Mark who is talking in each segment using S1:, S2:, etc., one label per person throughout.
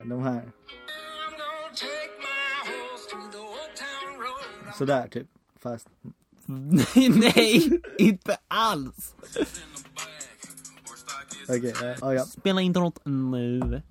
S1: de här. Sådär typ. Fast
S2: Nej, inte alls.
S1: okej, ja.
S2: Spela introt nu.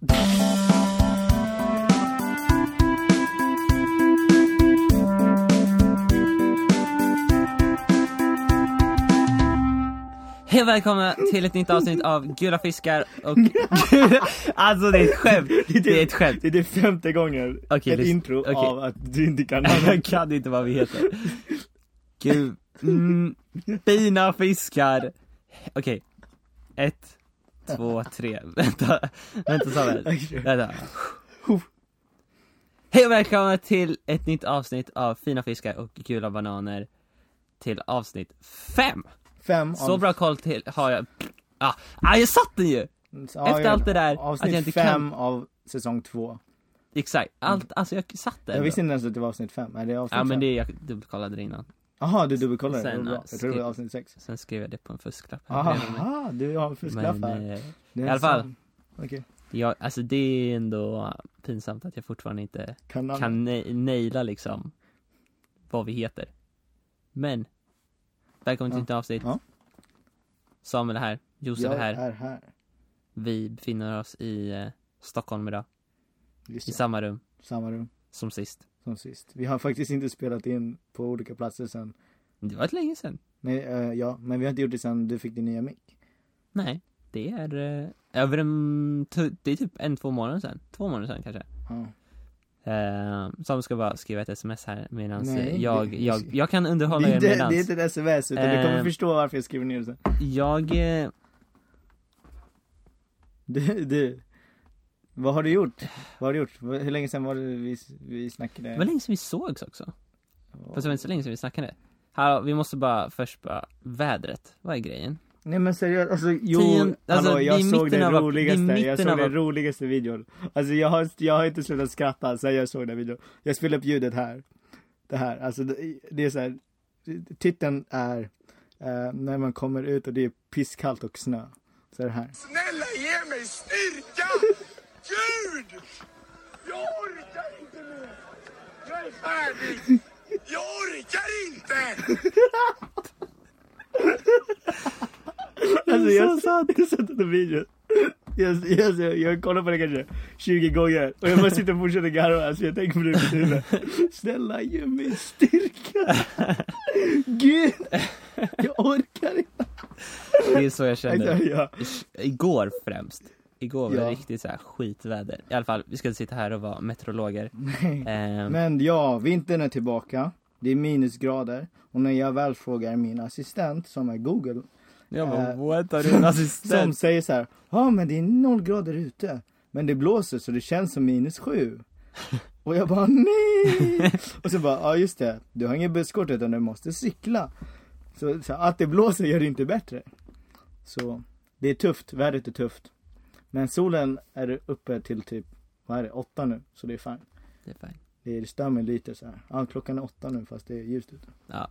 S2: Hej och välkomna till ett nytt avsnitt av Gula fiskar och alltså det är ett skämt. Det är ett skämt.
S1: Det är 5:e gången ett intro av att du inte kan.
S2: Jag kan inte vad vi heter. Gud. Fina fiskar. Okej. 1, 2, 3. Vänta Samuel. Vänta. Hej och välkomna till ett nytt avsnitt av Fina fiskar och gula bananer. Till avsnitt 5. Så bra koll till har jag. Jag satt den ju. Efter allt det där
S1: avsnitt
S2: att jag inte
S1: 5
S2: kan.
S1: av säsong 2.
S2: Exakt. Allt alltså jag satt den.
S1: Jag visste inte ens att det var avsnitt 5. Är det avsnitt 5?
S2: Men det jag dubbelkollade det innan.
S1: Aha, du dubbelkollade det.
S2: Sen,
S1: Bra. Jag tror det var avsnitt 6.
S2: Sen skrev jag det på en fusklapp.
S1: Aha, du har en fusklapp här.
S2: I alla fall.
S1: Okej.
S2: Ja, alltså det är ändå pinsamt att jag fortfarande inte kan naila liksom vad vi heter. Men välkommen till ett avsnitt.
S1: Ja.
S2: Samuel är här, Josef är här.
S1: Jag är här.
S2: Vi befinner oss i Stockholm idag.
S1: Just
S2: I samma rum som sist.
S1: Vi har faktiskt inte spelat in på olika platser sen.
S2: Det var ett länge sedan.
S1: Nej, ja, men vi har inte gjort det sen du fick din nya mic.
S2: Nej, det är det är typ 1-2 månader sedan. 2 månader sedan kanske.
S1: Ja.
S2: Som ska bara skriva ett sms här medan
S1: Nej,
S2: jag kan underhålla er medans.
S1: Det är inte ett sms utan du kommer förstå varför jag skriver ner det sen. Du vad har du gjort? Hur länge sedan var det vi snackade?
S2: Det var länge sedan vi sågs också. Fast det var inte så länge sedan vi snackade. Här, vi måste först vädret. Vad är grejen?
S1: Nej men seriöst, alltså jag såg den roligaste videon. Alltså jag har inte slutat skratta sen jag såg den videon. Jag spelade upp ljudet här. Det här, alltså det är så här. Titeln är när man kommer ut och det är pisskallt och snö. Så är det här.
S3: Snälla ge mig styrka! Gud! Jag orkar inte mer! Jag är färdig! Jag orkar inte!
S1: Alltså jag satt den videon. Jag kollar på det kanske 20 gånger och jag bara sitter och fortsätter garva. Alltså jag tänker på det på tiden. Snälla ge mig styrka. Gud, jag orkar inte.
S2: Det är så jag känner.
S1: Ja.
S2: Igår var det riktigt så här skitväder. I alla fall, vi ska sitta här och vara meteorologer.
S1: Men ja, vintern är tillbaka. Det är minusgrader. Och när jag väl frågar min assistent som är Google.
S2: What är din assistent?
S1: Som säger så här, men det är 0 grader ute. Men det blåser så det känns som -7. Och jag bara, nej. Och så bara, just det. Du har ingen busskort utan du måste cykla. Så att det blåser gör det inte bättre. Så det är tufft, vädret är tufft. Men solen är uppe till typ, 8 nu. Så det är fint.
S2: Det är fint.
S1: Det stör mig lite så här. Ja, klockan är 8 nu fast det är ljust ute.
S2: Ja.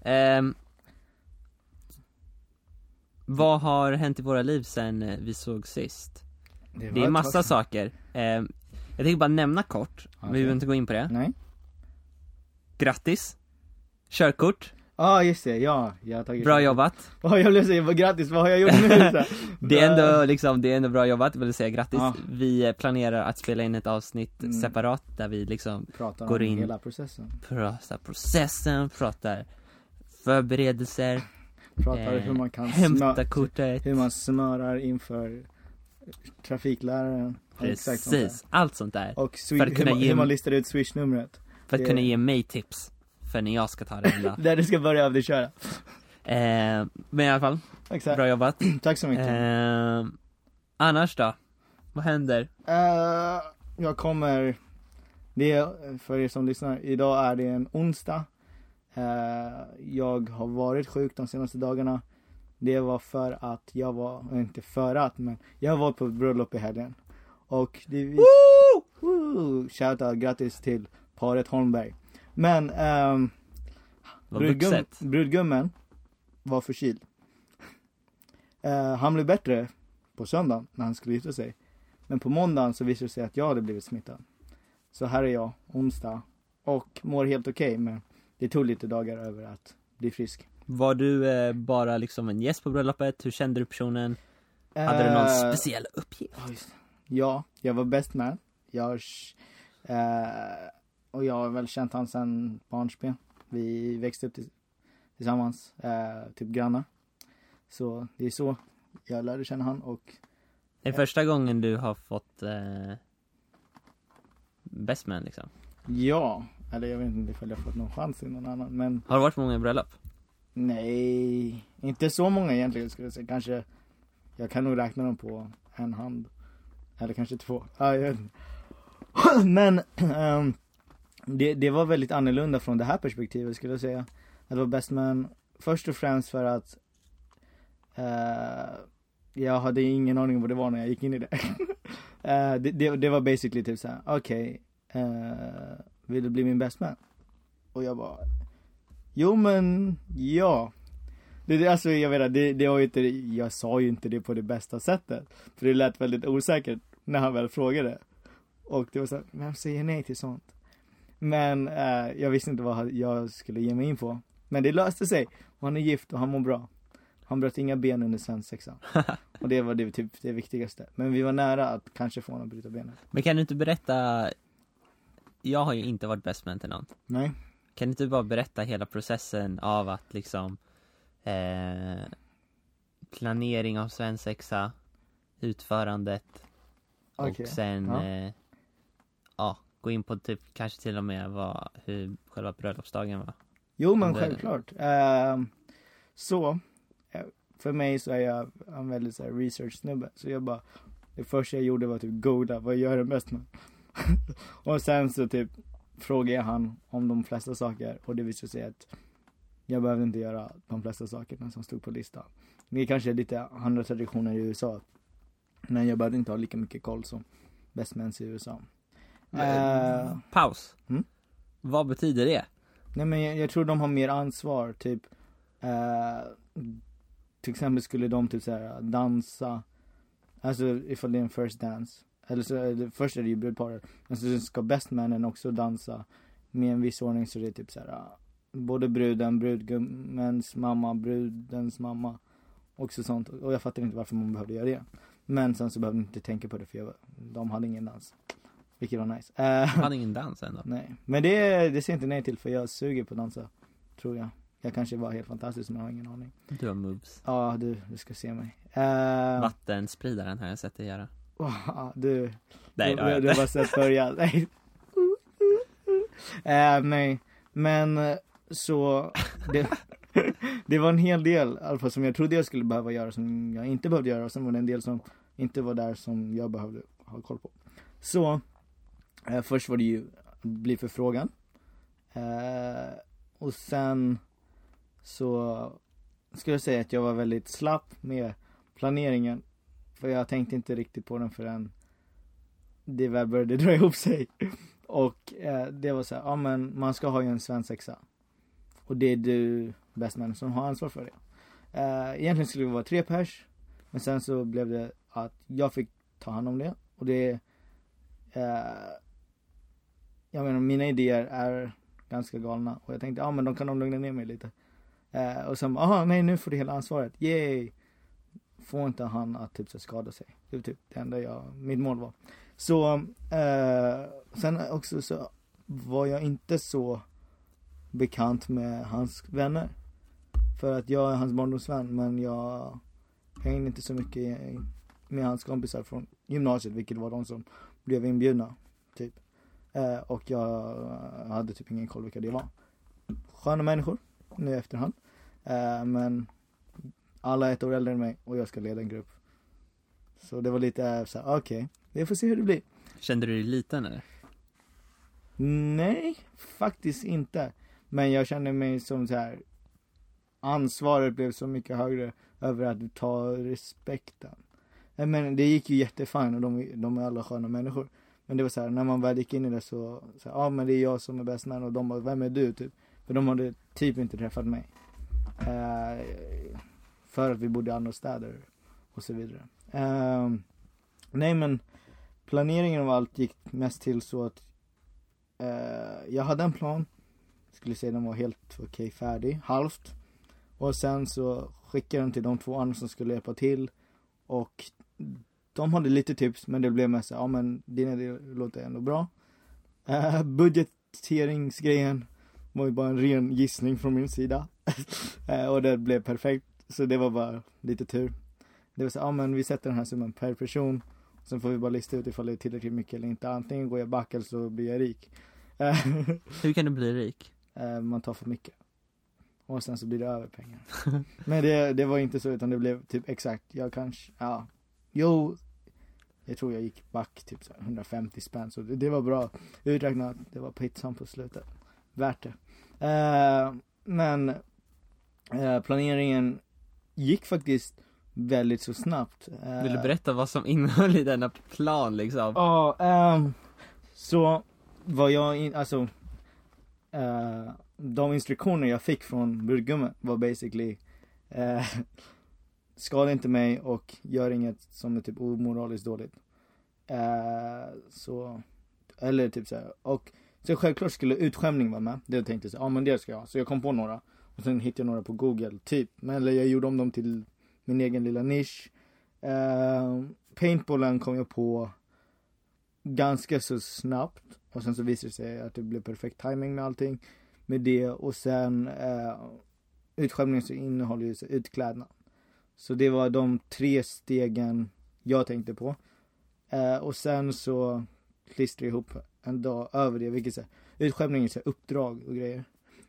S2: Vad har hänt i våra liv sen vi såg sist? Det är massa saker. Jag tänker bara nämna kort. Okay. Vi behöver inte gå in på det.
S1: Nej.
S2: Grattis. Körkort.
S1: Just det. Ja, jag har tagit.
S2: Bra jobbat.
S1: Jag vill säga grattis. Vad har jag gjort nu?
S2: Det är ändå bra jobbat. Jag vill säga grattis. Vi planerar att spela in ett avsnitt separat där vi liksom
S1: pratar
S2: går in
S1: om hela processen.
S2: Pratar pratar förberedelser.
S1: Pratar hur man kan
S2: hämta kortet.
S1: Hur man smörar inför trafikläraren.
S2: Precis, allt sånt där.
S1: Och hur man listar ut Swish-numret.
S2: För att kunna ge mig tips. För när jag ska ta det hela.
S1: Där du ska börja köra.
S2: Men i alla fall,
S1: exakt.
S2: Bra jobbat.
S1: Tack så mycket.
S2: Annars då? Vad händer?
S1: Jag kommer. Det är, för er som lyssnar, idag är det en onsdag. Jag har varit sjuk de senaste dagarna. Det var för att jag var, men jag var på bröllop i helgen. Och det shoutout, grattis till paret Holmberg. Men brudgummen var förkyld. Han blev bättre på söndagen när han skulle gifta sig. Men på måndagen så visade det sig att jag hade blivit smittad. Så här är jag, onsdag. Och mår helt okej, men det tog lite dagar över att bli frisk.
S2: Var du bara liksom en gäst på bröllopet? Hur kände du personen? Hade du någon speciell uppgift?
S1: Ja, jag var best man. Och jag har väl känt han sedan barnsben. Vi växte upp tillsammans, typ grannar. Så det är så jag lärde känna han. Och
S2: det är första gången du har fått best man liksom?
S1: Ja, eller jag vet inte ifall jag har fått någon chans i någon annan, men...
S2: Har det varit många bröllop?
S1: Nej, inte så många egentligen skulle jag säga. Kanske, jag kan nog räkna dem på en hand. Eller kanske 2. Men det var väldigt annorlunda från det här perspektivet skulle jag säga. Att vara best man först och främst för att jag hade ingen aning om vad det var när jag gick in i det. Det var basically typ såhär, okej, vill du bli min best man? Och jag bara, jo men ja. Alltså jag vet det var inte, jag sa ju inte det på det bästa sättet. För det lät väldigt osäkert när han väl frågade. Och det var så här, vem säger nej till sånt? Men jag visste inte vad jag skulle ge mig in på. Men det löste sig. Och han är gift och han mår bra. Han bröt inga ben under svensexa. Och det var typ det viktigaste. Men vi var nära att kanske få honom att bryta benet.
S2: Men kan du inte berätta, jag har ju inte varit best man till någon.
S1: Nej.
S2: Kan du inte bara berätta hela processen av att liksom planering av svensexa, utförandet och sen gå in på typ kanske till och med hur själva bröllopsdagen var?
S1: Jo men självklart. Så för mig så är jag en väldigt så här research-snubbe. Så jag bara, det första jag gjorde var typ googla, vad gör den bäst med? Och sen så typ frågade jag han om de flesta saker. Och det visade sig att jag behövde inte göra de flesta sakerna som stod på listan. Det är kanske lite andra traditioner i USA. Men jag behövde inte ha lika mycket koll som best mans i USA.
S2: Paus. Vad betyder det?
S1: Nej men jag tror de har mer ansvar. Typ till exempel skulle de typ såhär dansa. Alltså ifall det är en first dance. Eller så först är det ju brudparet. Men så ska best mannen också dansa med en viss ordning. Så det är typ såhär både brudgummens mamma, brudens mamma. Också sånt. Och jag fattar inte varför man behövde göra det. Men sen så behövde jag inte tänka på det för de hade ingen dans. Vilket var nice.
S2: Du hade ingen dans ändå?
S1: Nej. Men det ser inte nej till för jag suger på dansa. Tror jag. Jag kanske var helt fantastisk men jag har ingen aning.
S2: Du har moves.
S1: Ja, du ska se mig.
S2: Vattenspridaren har jag sett dig göra.
S1: Du
S2: har
S1: bara sett börja. Nej. Nej. Men så det var en hel del alltså, som jag trodde jag skulle behöva göra som jag inte behövde göra. Och sen var det en del som inte var där som jag behövde ha koll på. Så först var det ju bli förfrågan. Och sen så skulle jag säga att jag var väldigt slapp med planeringen. För jag tänkte inte riktigt på den förrän det väl började dra ihop sig. Och det var så här, ja men man ska ha ju en svensexa. Och det är du best man som har ansvar för det. Egentligen skulle det vara 3 pers. Men sen så blev det att jag fick ta hand om det. Och det jag menar mina idéer är ganska galna. Och jag tänkte, ja men de kan lugna ner mig lite. Och sen, nej nu får du hela ansvaret. Yay! Får inte han att typ så skada sig. Det var typ det enda mitt mål var. Så sen också så var jag inte så bekant med hans vänner. För att jag är hans barndomsvän. Men jag hängde inte så mycket med hans kompisar från gymnasiet. Vilket var de som blev inbjudna. Typ. Och jag hade typ ingen koll vilka det var. Sköna människor. Nu i efterhand. Men alla är 1 år äldre än mig. Och jag ska leda en grupp. Så det var lite så här, okej. Vi får se hur det blir.
S2: Kände du dig liten eller?
S1: Nej, faktiskt inte. Men jag kände mig som så här. Ansvaret blev så mycket högre över att ta respekten. Men det gick ju jättefint och de är alla sköna människor. Men det var så här, när man väl gick in i det så men det är jag som är bäst man och de bara, vem är du typ? För de hade typ inte träffat mig. För att vi bodde i andra städer och så vidare. Nej men planeringen av allt gick mest till så att jag hade en plan. Skulle säga den var helt okej, färdig, halvt. Och sen så skickade den till de 2 andra som skulle hjälpa till. Och de hade lite tips, men det blev mest ja men det låter ändå bra. Budgeteringsgrejen var ju bara en ren gissning från min sida. Och det blev perfekt. Så det var bara lite tur. Det var så ja men vi sätter den här summan per person. Sen får vi bara lista ut ifall det är tillräckligt mycket eller inte. Antingen går jag back eller så blir jag rik.
S2: Hur kan du bli rik?
S1: Man tar för mycket. Och sen så blir det över pengar. Men det var inte så, utan det blev typ exakt. Jag kanske, ja. Jo, jag tror jag gick back typ så 150 spänn. Så det var bra uträknat. Det var pizzan på slutet. Värt det. Men planeringen gick faktiskt väldigt så snabbt.
S2: Vill du berätta vad som innehöll i denna plan liksom?
S1: Ja, så var jag alltså de instruktioner jag fick från brudgummen var basically skada inte mig och gör inget som är typ omoraliskt dåligt. Så eller typ så här. Och så självklart skulle utskämning vara med. Det tänkte jag, men det ska jag. Så jag kom på några och sen hittade jag några på Google typ. Men eller jag gjorde om dem till min egen lilla nisch. Paintballen kom jag på ganska så snabbt. Och sen så visade det sig att det blev perfekt timing med allting. Med det. Och sen utskämningen så innehåller ju så utklädnad. Så det var de 3 stegen jag tänkte på. Och sen så klistrade jag ihop en dag över det. Vilket så utskämningen så uppdrag och grejer.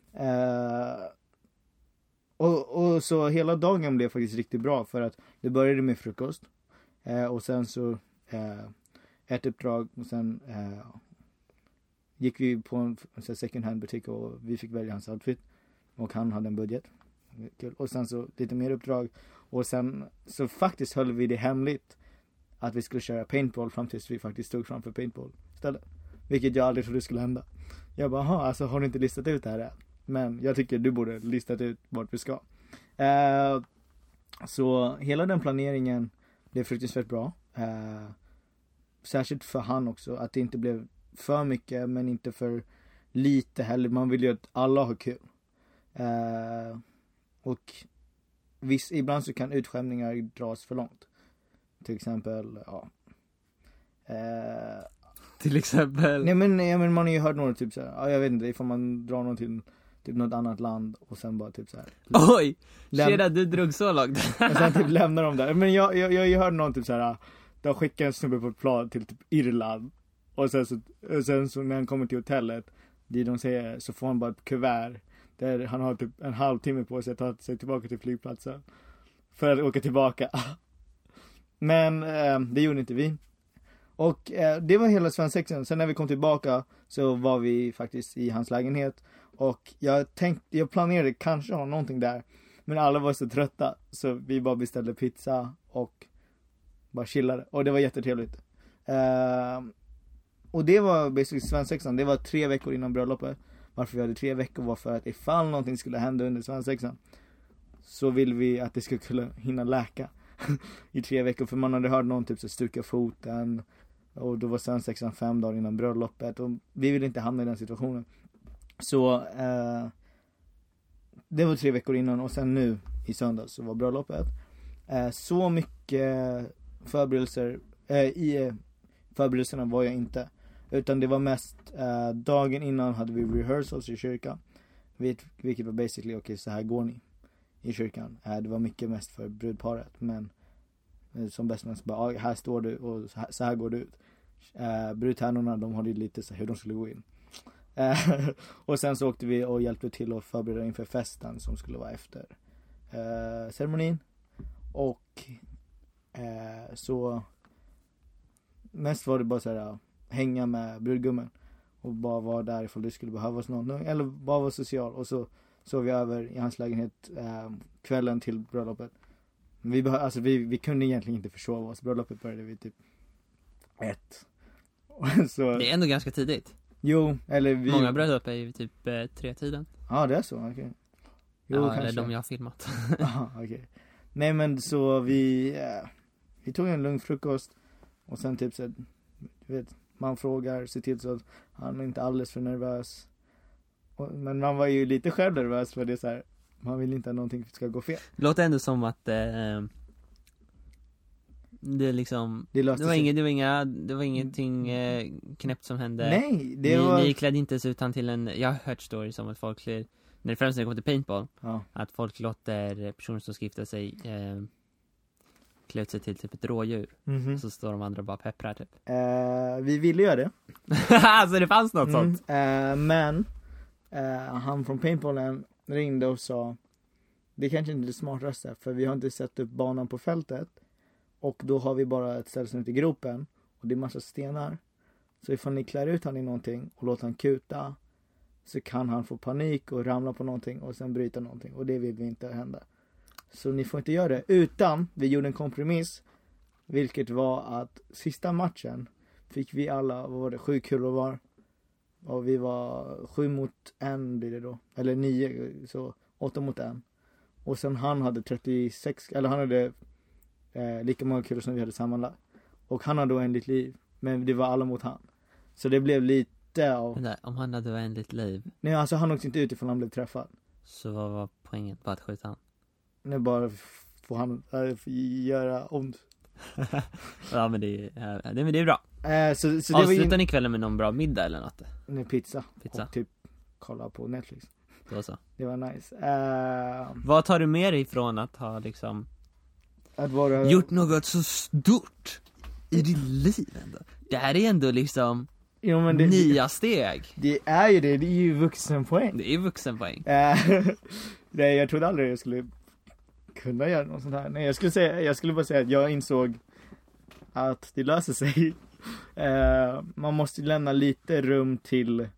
S1: Och så hela dagen blev faktiskt riktigt bra. För att det började med frukost. Och sen så ett uppdrag. Och sen gick vi på en second hand butik. Och vi fick välja hans outfit. Och han hade en budget. Kul. Och sen så lite mer uppdrag. Och sen så faktiskt höll vi det hemligt. Att vi skulle köra paintball fram tills vi faktiskt stod framför paintball istället. Vilket jag aldrig trodde skulle hända. Jag bara, alltså har du inte listat ut det här än? Men jag tycker du borde listat ut vart vi ska. Så hela den planeringen blev fruktansvärt bra. Särskilt för han också. Att det inte blev för mycket men inte för lite heller. Man vill ju att alla har kul. Och ibland så kan utskämningar dras för långt. Till exempel, ja.
S2: Till exempel?
S1: Nej men man har ju hört några typ så här. Ja, jag vet inte, ifall man drar någon till typ något annat land och sen bara typ så här.
S2: Oj! Tjena, du drog så långt.
S1: Och sen typ lämnar de där. Men jag hörde någon typ så här. De skickar en snubbe på ett plan till typ Irland. Och sen så när han kommer till hotellet, det de säger, så får han bara ett kuvert. Där han har typ en halvtimme på sig att ta sig tillbaka till flygplatsen. För att åka tillbaka. Men det gjorde inte vi. Och det var hela svensexan. Sen när vi kom tillbaka så var vi faktiskt i hans lägenhet. Och jag planerade kanske ha någonting där. Men alla var så trötta. Så vi bara beställde pizza och bara chillade. Och det var jättetrevligt. Och det var basically svensexan. Det var 3 veckor innan bröllopet. Varför vi hade 3 veckor var för att ifall någonting skulle hända under svensexan, så vill vi att det skulle kunna hinna läka i 3 veckor. För man hade hört någon typ så stuka foten. Och då var svensexan 5 dagar innan bröllopet. Och vi ville inte hamna i den situationen. Så det var 3 veckor innan. Och sen nu i söndag så var bröllopet. Så mycket förberedelser i förberedelserna var jag inte. Utan det var mest dagen innan hade vi rehearsals i kyrkan. Vilket var basically okej, så här går ni i kyrkan. Det var mycket mest för brudparet. Men som bäst man bara, här står du och så här går det ut. Brudtärnorna, de hade lite så här hur de skulle gå in. Och sen så åkte vi och hjälpte till att förbereda inför festen som skulle vara efter ceremonin. Och så mest var det bara så här hänga med brudgummen och bara vara där ifall det skulle behövas någon, eller bara vara social. Och så sov vi över i hans lägenhet kvällen till bröllopet. Vi kunde egentligen inte försova oss. Bröllopet började vid typ 1. Så,
S2: det är ändå ganska tidigt.
S1: Jo, eller
S2: många bröllop är ju typ 3-tiden.
S1: Ja, det är så, okej.
S2: Jo, ja, eller de jag har filmat.
S1: Aha, okej. Nej men så vi tog en lugn frukost. Och sen typ så man frågar, ser till så att han är inte alldeles för nervös. Men man var ju lite själv nervös för det så här, man vill inte att någonting ska gå fel.
S2: Det låter ändå som att det liksom det var ingenting knäppt som hände.
S1: Nej,
S2: ni klädde inte sig utan till en, jag har hört stories om att folk när det främst när det kommer till paintball, att folk låter personer som skiftar sig klä ut sig till typ ett rådjur. Så står de andra bara pepprar typ.
S1: Vi ville göra det.
S2: Alltså det fanns något sånt.
S1: Men han från paintballen ringde och sa, det kanske inte är det smartaste, för vi har inte sett upp banan på fältet. Och då har vi bara ett ställe som heter gropen. Och det är massa stenar. Så ifall ni klär ut han i någonting och låter han kuta, så kan han få panik och ramla på någonting och sen bryta någonting. Och det vill vi inte hända. Så ni får inte göra det. Utan vi gjorde en kompromiss. Vilket var att sista matchen fick vi alla, vad var det, 7 kulor var. Och vi var 7 mot 1 blir det då. Eller 9, så 8 mot 1. Och sen han hade 36, eller han hade lika många kulor som vi hade sammanlagt. Och han hade oändligt liv. Men det var alla mot han. Så det blev lite av...
S2: Om han hade oändligt liv?
S1: Nej, alltså han åkte inte ut ifall han blev träffad.
S2: Så vad var poängen? Bara att skjuta han?
S1: Nu bara får han göra ont.
S2: Ja, men det är bra.
S1: Så
S2: avslutar ni kvällen med någon bra middag eller något?
S1: Nej, pizza. Och typ kolla på Netflix.
S2: Då så.
S1: Det var nice.
S2: Vad tar du med dig ifrån att ha liksom gjort något så stort i ditt liv ändå? Det här är ändå liksom nya steg. Det är ju
S1: vuxenpoäng.
S2: Det är vuxenpoäng.
S1: Nej, jag trodde aldrig jag skulle kunna göra något sånt här. Nej, jag skulle bara säga att jag insåg att det löser sig. Man måste lämna lite rum till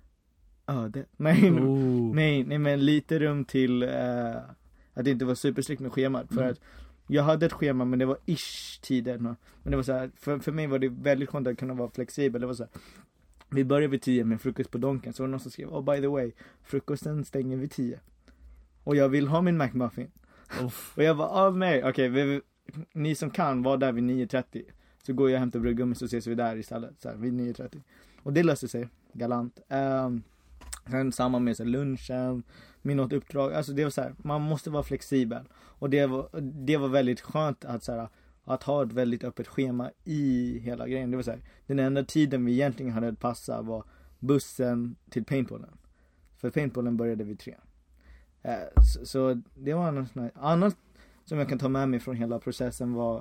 S1: Nej, men lite rum till att det inte var superstrikt med schemat. För att jag hade ett schema, men det var tider. Men det var så här, för mig var det väldigt skönt att kunna vara flexibel. Det var så här, vi började vid 10 med frukost på Donken. Så var det någon som skrev, by the way, frukosten stänger vid 10. Och jag vill ha min McMuffin. Och jag var okej, ni som kan var där vid 9:30. Så går jag hem till Brugummi, så ses vi där istället så här, vid 9:30. Och det löste sig galant. Sen samma med så här, lunchen, med något uppdrag. Alltså det var så här, man måste vara flexibel. Och det var väldigt skönt att så här, att ha ett väldigt öppet schema i hela grejen. Det var så här, den enda tiden vi egentligen hade att passa var bussen till paintballen. För paintballen började vid 3. Så det var något annat som jag kan ta med mig från hela processen var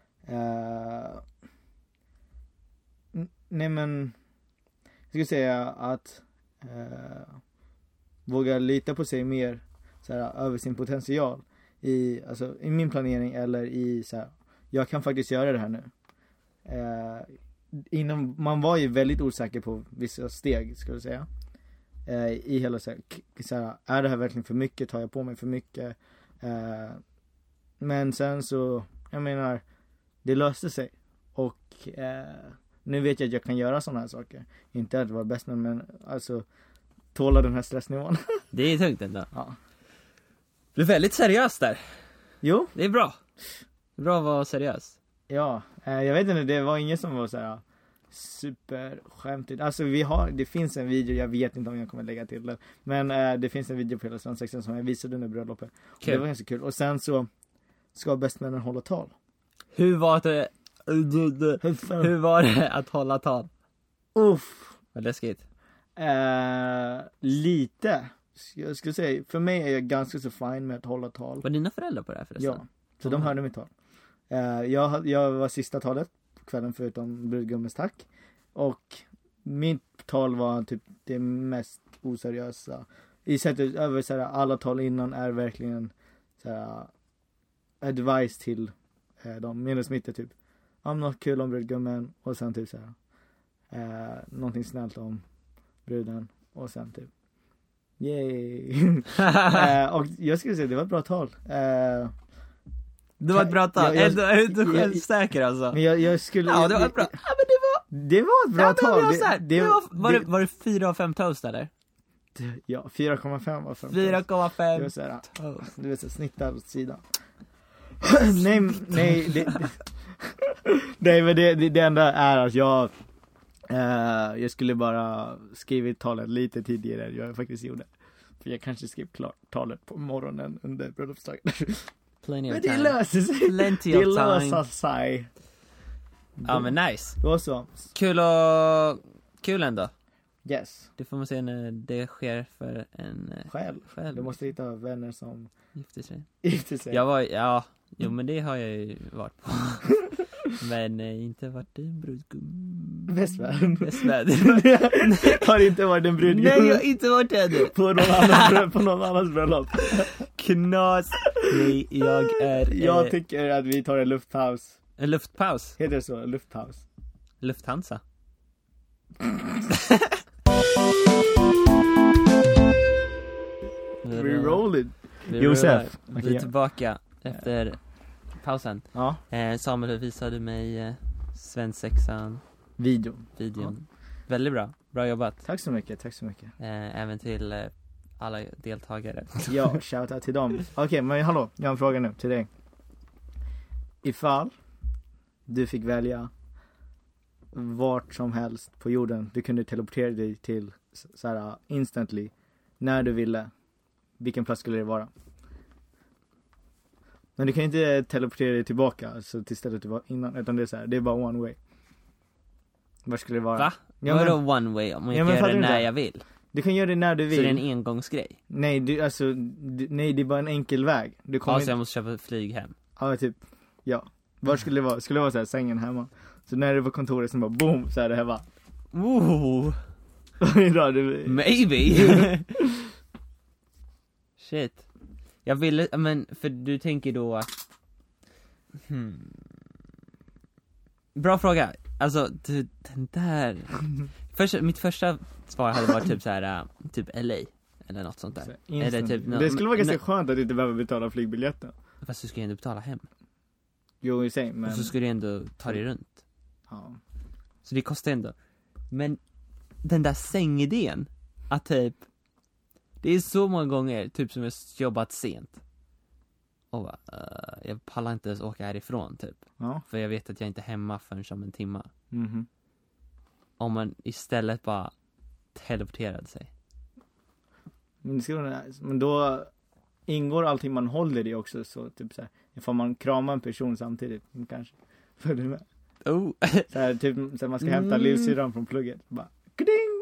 S1: jag skulle säga att våga lita på sig mer så här, över sin potential i min planering, eller i så här, jag kan faktiskt göra det här nu. Man var ju väldigt osäker på vissa steg, skulle jag säga. I hela så här, är det här verkligen för mycket? Tar jag på mig för mycket? Men sen så, jag menar, det löste sig. Och nu vet jag att jag kan göra sådana här saker. Inte att vara bäst, men alltså tåla den här stressnivån.
S2: Det är tungt ändå.
S1: Ja.
S2: Du är väldigt seriös där.
S1: Jo.
S2: Det är bra. Bra att vara seriös.
S1: Ja, jag vet inte, det var ingen som var så här superskämtigt. Alltså det finns en video, jag vet inte om jag kommer lägga till det. Men det finns en video på hela Svensexan som jag visade under bröllopet. Och det var ganska kul. Och sen så ska bästmännen hålla tal.
S2: Hur var det att hålla tal?
S1: Uff.
S2: Vad läskigt.
S1: Lite. Jag skulle säga, för mig är jag ganska så fin med att hålla tal.
S2: Var dina föräldrar på det här förresten?
S1: Ja, så de hörde mitt tal. Jag var sista talet på kvällen förutom brudgummens tack. Och mitt tal var typ det mest oseriösa. I sättet över så här, alla tal innan är verkligen så här, advice till de medelsmitter typ. Något kul om brudgummen och sen typ så här, någonting snällt om bruden och sen typ yay. Och jag skulle säga det var ett bra tal.
S2: Det var ett bra tal. Är du själv säker alltså?
S1: Men jag skulle
S2: det var ett bra. Ja, men
S1: det var ett bra tal.
S2: Var det 4 av 5 toast eller?
S1: Ja, 4,5 var 5.
S2: 4,5.
S1: Det var så här, du vet så snittar åt sidan. nej, men det enda är att jag Jag skulle bara skrivit talet lite tidigare än jag faktiskt gjorde. För jag kanske skrev klart talet på morgonen under bröllopsdagen.
S2: Plenty of
S1: Men
S2: time.
S1: det löser sig.
S2: Plenty
S1: Det
S2: of
S1: löser
S2: time.
S1: sig.
S2: Ja, men nice.
S1: Då så.
S2: Kul ändå.
S1: Yes.
S2: Det får man se när det sker för en
S1: Själv. Du måste hitta vänner som
S2: gifter sig. Jo men det har jag ju varit på. Men inte varit en brudgum.
S1: Västvärd. Har inte varit en brudgum.
S2: Nej, jag har inte varit det.
S1: På någon annans bröllop.
S2: Knas. Nej,
S1: jag tycker att vi tar en luftpaus.
S2: En luftpaus?
S1: Heter det så? Luftpaus.
S2: Lufthansa.
S1: We roll it.
S2: Josef. Vi är tillbaka efter pausen.
S1: Ja.
S2: Samuel, hur visade du mig svensexan
S1: videon?
S2: Ja. Väldigt bra jobbat.
S1: Tack så mycket.
S2: Även till alla deltagare.
S1: Ja, shoutout till dem. Okej, men hallå, jag har en fråga nu till dig. Ifall du fick välja vart som helst på jorden, du kunde teleportera dig till så här instantly när du ville, vilken plats skulle det vara? Men du kan inte teleportera dig tillbaka, alltså till stället du var innan, utan det är så här, det är bara one way. Var skulle det vara?
S2: Va? Vadå one way om jag gör det när jag vill?
S1: Du kan göra det när du vill.
S2: Så det är en engångsgrej?
S1: Nej, det är bara en enkel väg. Du kommer
S2: så jag måste köpa flyg hem?
S1: Ja, typ, ja. Var skulle det vara? Skulle det vara så här, sängen hemma? Så när det var kontoret som bara boom, så är det hemma.
S2: Maybe. Shit. Jag ville, men för du tänker då att bra fråga. Alltså den där mitt första svar hade varit typ så här typ LA eller något sånt där. Eller typ
S1: det skulle vara ganska skönt att du inte behöver betala flygbiljetten.
S2: Fast du ska ju ändå betala hem.
S1: Jo, i sig, men
S2: och så ska du ändå ta dig runt.
S1: Ja.
S2: Så det kostar ändå. Men den där sängidén, att typ, det är så många gånger typ som jag jobbat sent och bara, jag pallar inte ens åka härifrån typ.
S1: Ja.
S2: För jag vet att jag inte är hemma förrän om en timme.
S1: Mhm.
S2: Om man istället bara teleporterade sig.
S1: Men då ingår allting man håller i också, så typ så här, ifall man kramar en person samtidigt kanske. För det med. Så här, typ så här, man ska hämta livssyran från plugget, bara ding.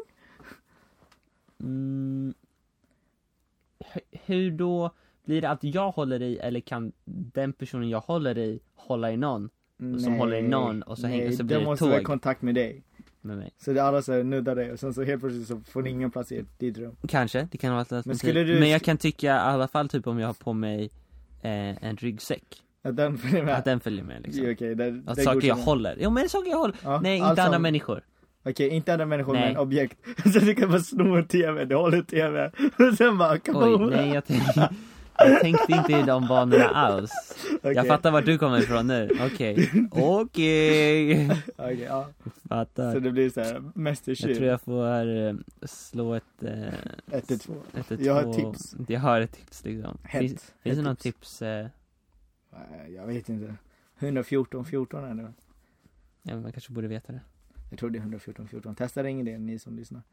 S2: Hur då blir det att jag håller i, eller kan den personen jag håller i hålla i någon som håller i någon och så hänger, så blir det
S1: måste
S2: tåg
S1: vara i kontakt med dig.
S2: Med mig.
S1: Så det alla så här nuddar dig och sen så helt plötsligt så får ni ingen plats i ditt rum.
S2: Kanske, det kan vara ett alternativ. Men jag kan tycka i alla fall typ om jag har på mig en ryggsäck.
S1: Att den följer med.
S2: Att den följer med liksom.
S1: Okej,
S2: att saker jag håller. Jo, men saker jag håller. Ja, nej, inte andra människor.
S1: Okej, inte andra människor, men objekt. Så du kan bara sno en tv, du håller tv. Och sen bara,
S2: nej, jag tänkte inte i de banorna alls. Okay. Jag fattar vart du kommer ifrån nu. Okej,
S1: ja.
S2: Fattar.
S1: Så det blir så här mästerkyr.
S2: Jag tror jag får slå ett
S1: 1-2.
S2: Jag har tips. Jag har ett tips liksom. Finns det någon tips?
S1: Jag vet inte. 114 är det.
S2: Ja, man kanske borde veta det.
S1: Jag tror det är 114. Testa ringen det, ni som lyssnar.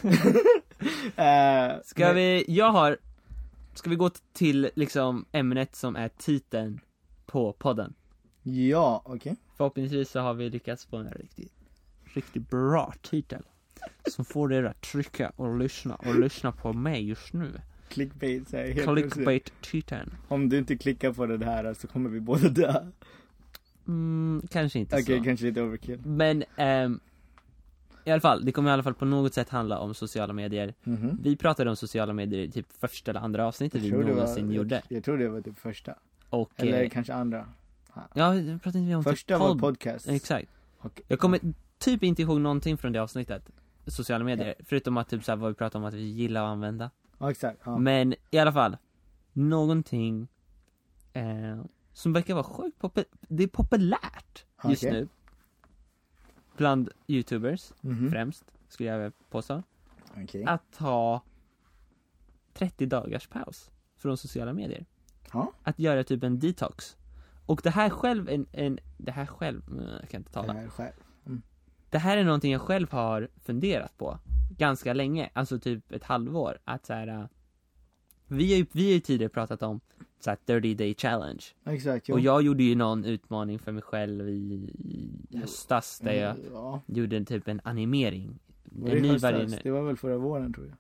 S2: Ska vi gå till liksom ämnet som är titeln på podden?
S1: Ja, okej.
S2: Förhoppningsvis så har vi lyckats få en riktigt bra titel som får er att trycka och lyssna på mig just nu.
S1: Clickbait, säger helt
S2: Clickbait-titeln.
S1: Om du inte klickar på det här så kommer vi båda dö.
S2: Kanske inte så.
S1: Okej, kanske lite overkill.
S2: Men i alla fall, det kommer i alla fall på något sätt handla om sociala medier. Vi pratade om sociala medier i typ första eller andra avsnittet vi någonsin gjorde.
S1: Jag tror det var typ första.
S2: Och,
S1: eller kanske andra.
S2: Ja, vi pratade inte om
S1: första var podcast.
S2: Exakt. Jag kommer typ inte ihåg någonting från det avsnittet. Sociala medier. Förutom att typ så här, vad vi pratade om att vi gillar att använda.
S1: Ja, exakt. Ja.
S2: Men i alla fall, någonting som verkar vara sjukt det är populärt just nu. Bland YouTubers främst, skulle jag påstå. Att ta 30 dagars paus från sociala medier. Att göra typ en detox. Och det här själv jag kan inte tala. det här är någonting jag själv har funderat på ganska länge, alltså typ ett halvår, att så här, vi har ju tidigare pratat om så här 30 day challenge.
S1: Exakt, ja.
S2: Och jag gjorde ju någon utmaning för mig själv i höstas där jag gjorde typ en animering.
S1: Var det höstas? Det var väl förra våren, tror jag.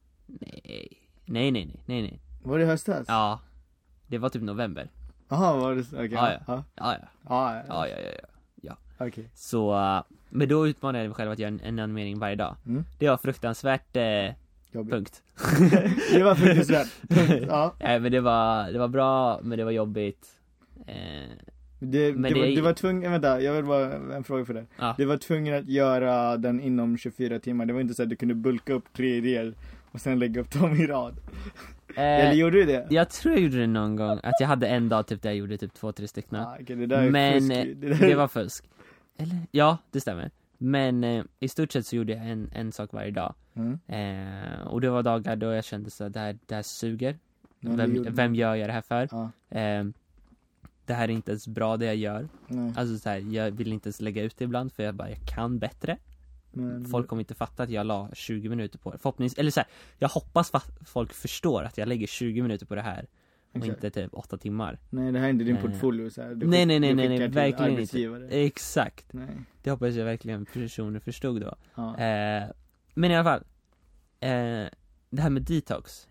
S2: Nej.
S1: Var det höstas?
S2: Ja. Det var typ november.
S1: Jaha, var det så? Okej.
S2: Ja.
S1: Okej.
S2: Så, men då utmanade jag mig själv att göra en animering varje dag. Det var fruktansvärt punkt.
S1: Det var fruktansvärt. Ja.
S2: Nej, men det var bra, men det var jobbigt.
S1: Det var tvungen, vänta, jag vill bara en fråga för det.
S2: Ja.
S1: Det var tvungen att göra den inom 24 timmar. Det var inte så att du kunde bulka upp 3 idéer och sen lägga upp dem i rad. Eller gjorde du det?
S2: Jag tror jag gjorde det någon gång. Att jag hade en dag typ där jag gjorde typ 2-3 stycken.
S1: Okay, det där är
S2: men
S1: fusk.
S2: Det var fusk. Eller? Ja, det stämmer. Men i stort sett så gjorde jag en sak varje dag. Och det var dagar då jag kände så att det här suger. Vem gör jag det här för? Det här är inte ens bra det jag gör. Alltså så här, jag vill inte ens lägga ut det ibland, för jag kan bättre. Folk kommer inte fatta att jag la 20 minuter på det. Förhoppningsvis, eller så här, jag hoppas folk förstår att jag lägger 20 minuter på det här och inte typ 8 timmar.
S1: Nej, det här är inte din portfolio så här.
S2: Nej, verkligen inte. Exakt.
S1: Nej.
S2: Det hoppas jag verkligen personer förstod då. Men i alla fall, det här med detox.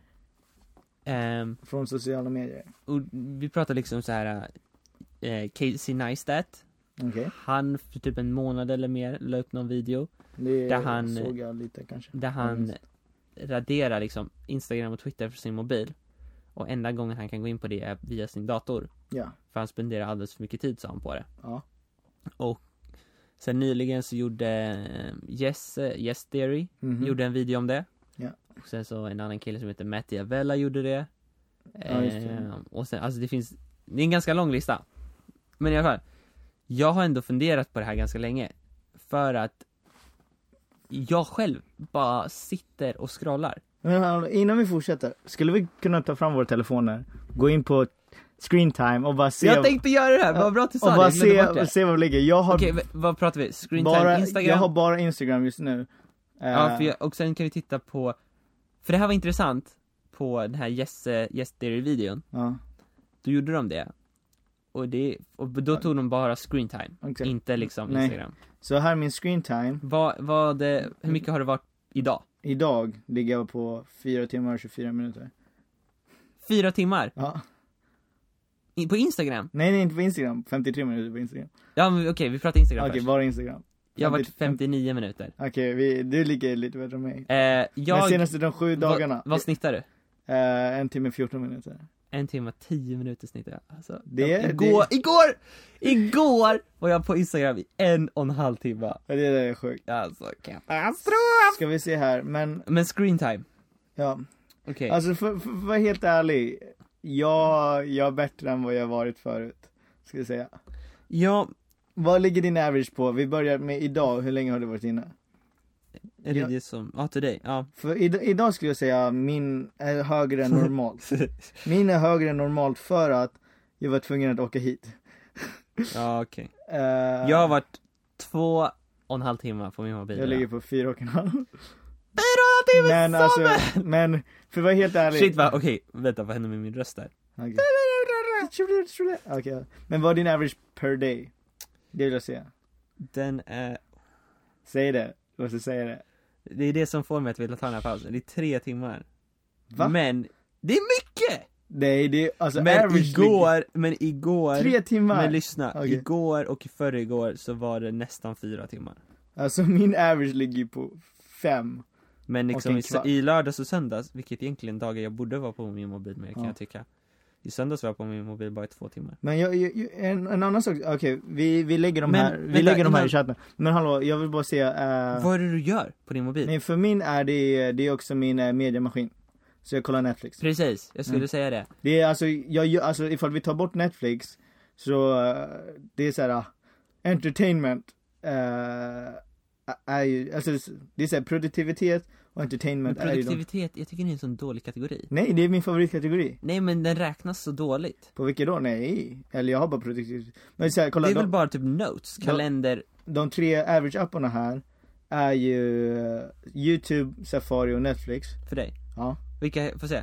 S1: Från sociala medier.
S2: Och vi pratar liksom så här, Casey Neistat.
S1: Okay.
S2: Han för typ en månad eller mer la upp någon video där han
S1: såg jag lite kanske.
S2: Där han raderar liksom Instagram och Twitter för sin mobil. Och enda gången han kan gå in på det är via sin dator.
S1: Ja.
S2: För han spenderar alldeles för mycket tid, sa han, på det.
S1: Ja.
S2: Och sen nyligen så gjorde Yes Theory gjorde en video om det.
S1: Ja.
S2: Och sen så en annan kille som heter Mattia Vella gjorde det. Och sen, alltså det är en ganska lång lista. Men i alla fall, jag har ändå funderat på det här ganska länge. För att jag själv bara sitter och scrollar.
S1: Men innan vi fortsätter, skulle vi kunna ta fram våra telefoner, gå in på screen time och bara se.
S2: Jag tänkte göra det här, vad bra att du sa det.
S1: Och bara se vad det ligger.
S2: Okej, vad pratar vi? Screen time, Instagram?
S1: Jag har bara Instagram just nu.
S2: Ja, och sen kan vi titta på, för det här var intressant på den här Yes Theory-videon.
S1: Ja.
S2: Då gjorde de det. Och då tog de bara screen time, inte liksom Instagram.
S1: Så här är min screen time.
S2: Hur mycket har det varit idag?
S1: Idag ligger jag på 4 timmar och 24 minuter.
S2: 4 timmar?
S1: Ja.
S2: På Instagram?
S1: Nej, inte på Instagram. 53 minuter på Instagram.
S2: Ja, men okej, vi pratar Instagram först.
S1: Okej, bara Instagram.
S2: Jag har varit 59 minuter.
S1: Okej, du ligger lite bättre än mig. Men senaste de 7 dagarna.
S2: Vad snittar du?
S1: 1 timme 14 minuter.
S2: 1 timme 10 minuter snittar jag. Alltså, igår var jag på Instagram i 1,5 timme.
S1: Ja, det är sjukt.
S2: Alltså, katastrof!
S1: Ska vi se här, men
S2: screen time.
S1: Ja.
S2: Okej.
S1: Alltså för att vara helt ärlig, jag är bättre än vad jag varit förut, ska jag säga.
S2: Ja.
S1: Vad ligger din average på? Vi börjar med idag, hur länge har du varit inne?
S2: Är det som, today, ja.
S1: För idag skulle jag säga min är högre än normalt. Min är högre än normalt för att jag var tvungen att åka hit.
S2: Ja, okej. Jag har varit 2,5 timmar på min mobil.
S1: Jag ligger på 4,5.
S2: 4,5 timmar!
S1: Men alltså, men för att vara helt ärlig.
S2: Shit, okej, vänta, vad händer med min röst där?
S1: Okej. Men vad är din average per day? Det vill jag säga.
S2: Den är...
S1: Säg det, du måste säga det.
S2: Det är det som får mig att vilja ta den här pausen. Det är 3 timmar.
S1: Va?
S2: Men det är mycket!
S1: Nej, det är alltså
S2: men igår
S1: 3 timmar.
S2: Men lyssna, igår och i förrgår så var det nästan 4 timmar.
S1: Alltså min average ligger på 5.
S2: Men liksom i lördags och söndags, vilket egentligen dagar jag borde vara på min mobil med, kan jag tycka. I söndags var jag på min mobil bara i 2 timmar.
S1: Men en annan sak, okej, vi lägger de här, lägger de här i chatten. Men hallå, jag vill bara se
S2: vad är det du gör på din mobil?
S1: Nej, för min är det är också min mediemaskin. Så jag kollar Netflix.
S2: Precis, jag skulle säga det.
S1: Det är alltså, ifall vi tar bort Netflix, så det är så här entertainment är ju, alltså det är så här produktivitet och entertainment.
S2: Men produktivitet, jag tycker det är en sån dålig kategori.
S1: Nej, det är min favoritkategori.
S2: Nej, men den räknas så dåligt.
S1: På vilket då? Nej, eller jag har bara produktivitet. Men så här, kolla,
S2: det är väl bara typ notes, kalender,
S1: de 3 average-apparna här är ju YouTube, Safari och Netflix.
S2: För dig?
S1: Ja.
S2: Vilka, får se.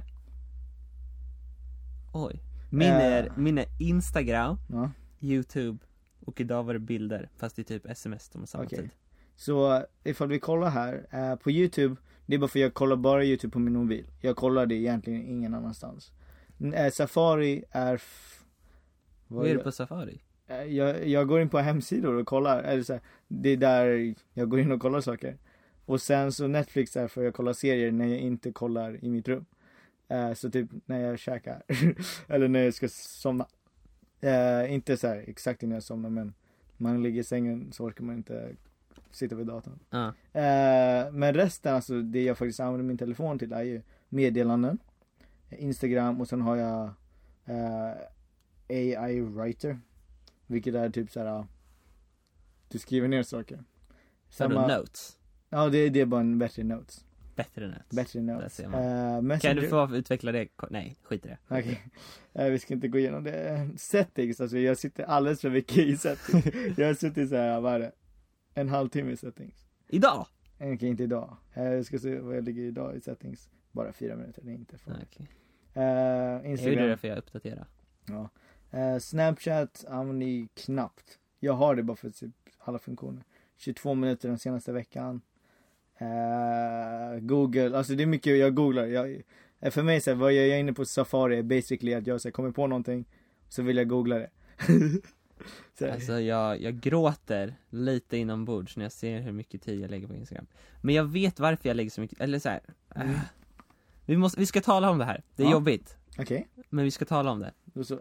S2: Oj. Min är Instagram, YouTube och idag var det bilder. Fast det är typ sms de samma tid.
S1: Så ifall vi kollar här på YouTube, det är bara för jag kollar bara YouTube på min mobil. Jag kollar det egentligen ingen annanstans. Safari är...
S2: Vad är det på Safari?
S1: Jag går in på hemsidor och kollar. Eller så här, det är där jag går in och kollar saker. Och sen så Netflix är för jag kollar serier när jag inte kollar i mitt rum. Så typ när jag käkar. Eller när jag ska somna. Inte så här exakt innan jag somnar, men man ligger i sängen så orkar man inte sitta vid datorn. Men resten, alltså det jag faktiskt använder min telefon till är ju meddelanden, Instagram, och sen har jag AI Writer, vilket är typ såhär du skriver ner saker.
S2: Notes?
S1: Ja, det är bara en bättre notes.
S2: Bättre notes.
S1: Kan
S2: du få utveckla det? Nej, skit i det.
S1: Okej. Vi ska inte gå igenom det. Settings, alltså jag sitter alldeles för mycket i settings. Jag har suttit så här, vad är det? En halvtimme i settings.
S2: Idag?
S1: Okej, inte idag. Jag ska se vad jag ligger idag i settings. Bara 4 minuter, det är inte för.
S2: Instagram. Är det därför jag uppdaterar?
S1: Ja. Snapchat använder ni knappt. Jag har det bara för typ alla funktioner. 22 minuter den senaste veckan. Google, alltså det är mycket jag googlar. För mig så här, vad jag är inne på Safari är basically att jag så här, kommer på någonting så vill jag googla det.
S2: Alltså jag gråter lite inombords när jag ser hur mycket tid jag lägger på Instagram. Men jag vet varför jag lägger så mycket, eller så här. Vi ska tala om det här. Det är jobbigt.
S1: Okej.
S2: Men vi ska tala om det.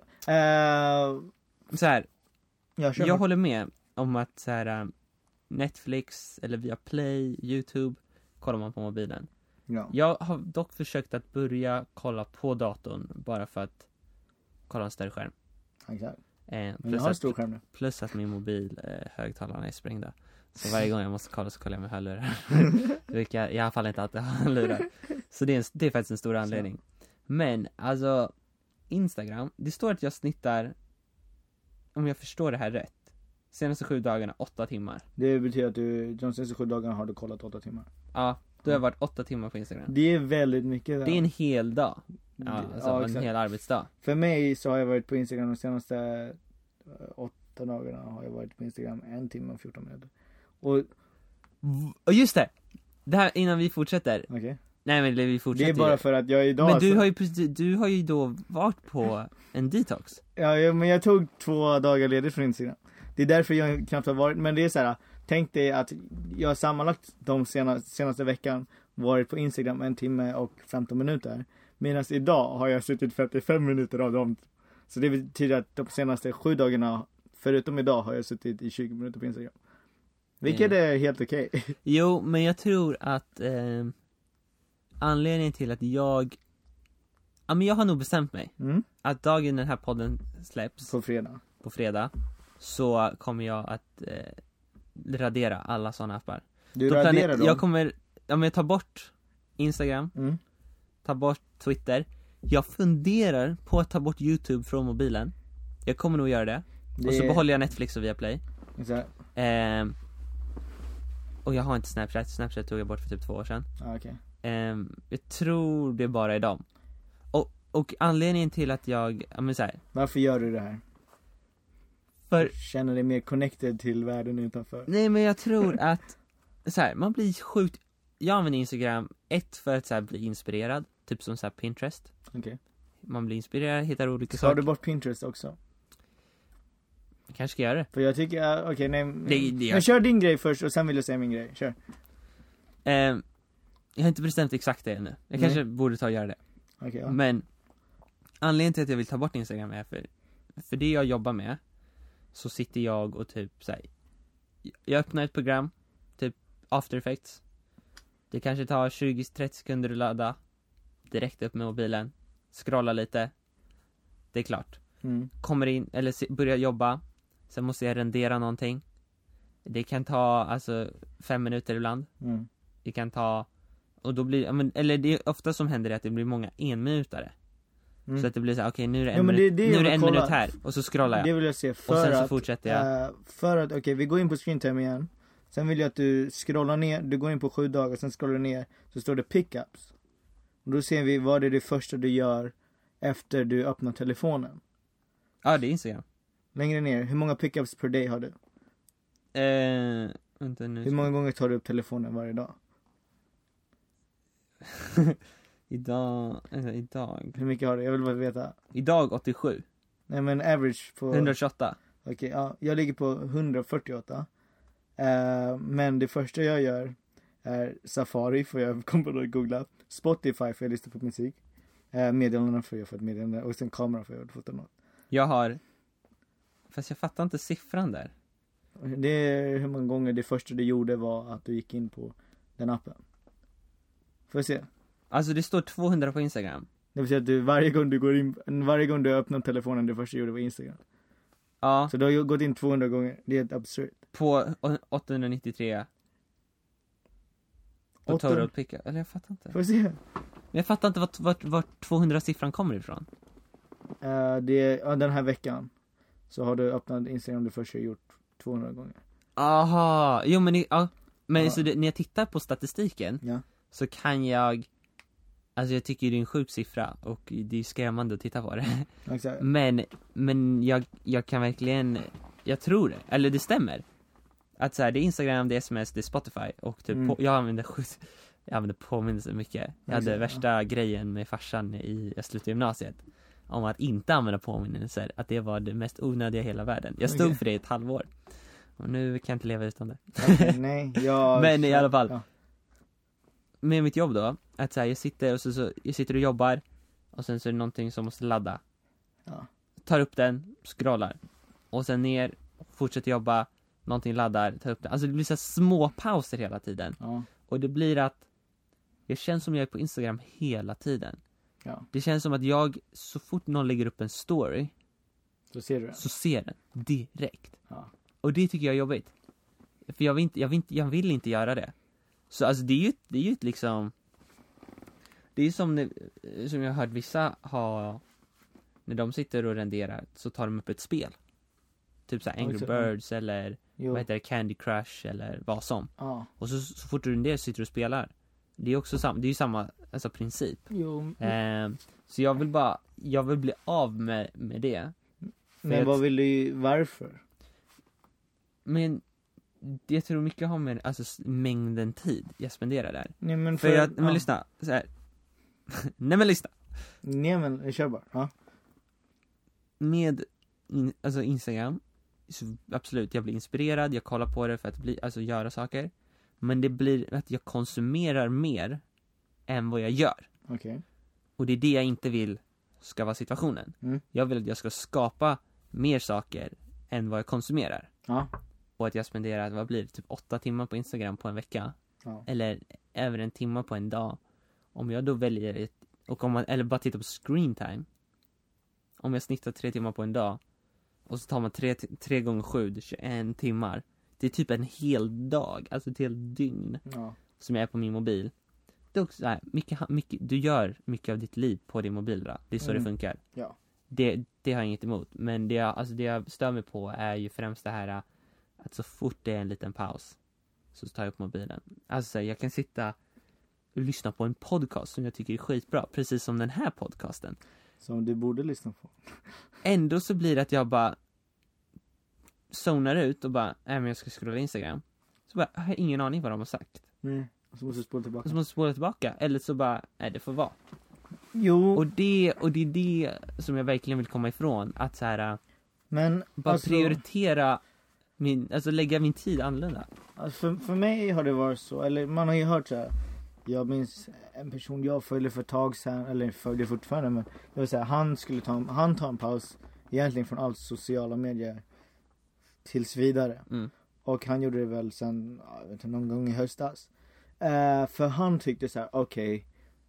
S2: Så här. Jag håller med om att så här, Netflix eller via Play, YouTube kollar man på mobilen.
S1: Ja.
S2: Jag har dock försökt att börja kolla på datorn bara för att kolla en större skärm.
S1: Exakt. Men jag har en stor skärm nu.
S2: Plus att min mobil högtalarna är sprängda. Så varje gång jag måste kolla så kollar jag med hörlurar. Vilka jag i alla fall inte alltid har lurar. Så det är faktiskt en stor anledning. Men alltså Instagram, det står att jag snittar, om jag förstår det här rätt, senaste 7 dagarna 8 timmar. Det
S1: betyder att de senaste 7 dagarna har du kollat 8 timmar.
S2: Ja, då har jag varit 8 timmar på Instagram.
S1: Det är väldigt mycket där.
S2: Det är en hel dag. Ja, alltså en hel arbetsdag.
S1: För mig så har jag varit på Instagram de senaste 8 dagarna har jag varit på Instagram 1 timme och 14 minuter. Och
S2: just det! Det här innan vi fortsätter.
S1: Okej.
S2: Nej, men vi fortsätter.
S1: Det är bara för att jag idag...
S2: Men du har ju då varit på en detox.
S1: Ja, men jag tog 2 dagar ledigt från Instagram. Det är därför jag knappt har varit. Men det är så här, tänk dig att jag har sammanlagt de senaste veckan varit på Instagram 1 timme och 15 minuter. Medan idag har jag suttit 55 minuter av dem. Så det betyder att de senaste 7 dagarna, förutom idag, har jag suttit i 20 minuter på Instagram. Vilket är helt okej.
S2: Jo, men jag tror att anledningen till att jag har nog bestämt mig att dagen den här podden släpps på fredag så kommer jag att radera alla sådana appar.
S1: Du raderar dem?
S2: Jag kommer ta bort Instagram, ta bort Twitter. Jag funderar på att ta bort YouTube från mobilen. Jag kommer nog göra det. Och så behåller jag Netflix och Viaplay.
S1: Exakt.
S2: Och jag har inte Snapchat tog jag bort för typ 2 år sedan.
S1: Okay.
S2: Jag tror det bara är dem. Och anledningen till att jag så här,
S1: varför gör du det här? Känner dig mer connected till världen utanför?
S2: Nej, men jag tror att så här, man blir sjukt. Jag använder Instagram för att så här, bli inspirerad, typ som så här Pinterest.
S1: Okay.
S2: Man blir inspirerad, hittar olika
S1: saker. Har du bort Pinterest också?
S2: Jag kanske ska göra det.
S1: För jag tycker, men kör din grej först och sen vill jag säga min grej. Kör.
S2: Jag har inte bestämt exakt det ännu. Jag kanske borde ta och göra det.
S1: Okay, ja.
S2: Men anledningen till att jag vill ta bort Instagram är för det jag jobbar med så sitter jag och typ så här, jag öppnar ett program, typ After Effects. Det kanske tar 20-30 sekunder att ladda. Direkt upp med mobilen. Scrolla lite. Det är klart. Kommer in, eller börjar jobba. Sen måste jag rendera någonting. Det kan ta 5 minuter ibland. Det kan ta, och då blir, eller det är ofta som händer det att det blir många 1-minutare. Så att det blir så här, okej, nu är det en minut här. Och så scrollar jag.
S1: Det vill jag se för
S2: och sen så
S1: att,
S2: fortsätter jag.
S1: För att, okej, vi går in på screentime igen. Sen vill jag att du scrollar ner, du går in på 7 dagar, sen scrollar du ner. Så står det pickups. Och då ser vi vad är det första du gör efter du öppnar telefonen.
S2: Ja, det är Instagram.
S1: Längre ner, hur många pickups per day har du?
S2: Vänta nu.
S1: Hur många gånger tar du upp telefonen varje dag?
S2: Idag.
S1: Hur mycket har du? Jag vill bara veta.
S2: Idag 87.
S1: Nej, men average på
S2: 128.
S1: Okej, ja, jag ligger på 148. Men det första jag gör är Safari, för jag kommer att googla. Spotify, för jag lyssnar på musik. Meddelanden, för jag får ett meddelande. Och sen kamera, för jag har fått något.
S2: Jag har, fast jag fattar inte siffran där.
S1: Det är hur många gånger det första du gjorde var att du gick in på den appen. Får jag se?
S2: Alltså det står 200 på Instagram.
S1: Det vill säga att du varje gång du öppnar telefonen, det första du gjorde var Instagram.
S2: Ja.
S1: Så du har gått in 200 gånger. Det är ett absurt.
S2: På 893. På total pickup. Eller jag fattar inte.
S1: Får jag se?
S2: Men jag fattar inte vart 200-siffran kommer ifrån.
S1: Det är den här veckan. Så har du öppnat Instagram det första du gjort 200 gånger.
S2: Aha. Jo men så när jag tittar på statistiken så kan jag, alltså jag tycker det är en sjuk siffra och det är skrämmande att titta på det.
S1: Exakt.
S2: Men jag kan verkligen, jag tror det, eller det stämmer. Att så här, det är Instagram, det är SMS, det är Spotify och typ jag använder påminnelser mycket. Jag hade värsta grejen med farsan i gymnasiet om att inte använda påminnelser, att det var det mest onödiga i hela världen. Jag stod för det i ett halvår. Och nu kan jag inte leva utan det.
S1: Nej,
S2: men i alla fall. Med mitt jobb då, att så här, jag sitter och jobbar och sen så är det någonting som måste ladda. Tar upp den, scrollar. Och sen ner, fortsätter jobba, någonting laddar, tar upp den. Alltså det blir så här små pauser hela tiden. Och det blir att jag känns som jag är på Instagram hela tiden. Det känns som att så fort någon lägger upp en story så ser den direkt. Och det tycker jag är jobbigt. För jag vill inte göra det. Så alltså det är ju liksom, det är som jag har hört vissa ha, när de sitter och renderar så tar de upp ett spel. Typ så här Angry Birds eller vad heter det, Candy Crush eller vad som. Och så fort du renderar sitter du och spelar. Det är också det är ju samma alltså princip. Så jag vill bli av med det.
S1: Men varför?
S2: Men jag tror mycket har med alltså mängden tid jag spenderar där.
S1: Nej, men
S2: men lyssna så här. Nej men lyssna.
S1: Nej men kör bara.
S2: Med alltså Instagram så absolut, jag blir inspirerad, jag kollar på det för att göra saker. Men det blir att jag konsumerar mer än vad jag gör. Och det är det jag inte vill ska vara situationen. Jag vill att jag ska skapa mer saker än vad jag konsumerar. Och att jag spenderar, vad blir det, typ 8 timmar på Instagram på en vecka. Eller över en timme på en dag. Om jag då väljer eller bara tittar på screen time. Om jag snittar 3 timmar på en dag. Och så tar man 3 gånger 7, 21 timmar. Det är typ en hel dag, alltså ett helt dygn. Som jag är på min mobil. Det är också så här, mycket, du gör mycket av ditt liv på din mobil då. Det är så det funkar. Det har jag inget emot. Men det jag stör mig på är ju främst det här att så fort det är en liten paus så tar jag upp mobilen. Alltså jag kan sitta och lyssna på en podcast som jag tycker är skitbra, precis som den här podcasten.
S1: Som du borde lyssna på.
S2: Ändå så blir det att jag bara zonar ut och bara, men jag ska scrolla Instagram. Så bara, jag har ingen aning vad de har sagt.
S1: Nej, och så måste du
S2: spola tillbaka. Eller så bara, nej det får vara.
S1: Jo.
S2: Och det är det som jag verkligen vill komma ifrån. Att så här,
S1: men
S2: bara prioritera lägga min tid annorlunda.
S1: Alltså för mig har det varit så, eller man har ju hört så här. Jag minns en person jag följde för ett tag sedan, eller följer fortfarande, men det var så här, han tar en paus egentligen från allt sociala medier tills vidare. Och han gjorde det väl sen, jag vet inte, någon gång i höstas. För han tyckte så här,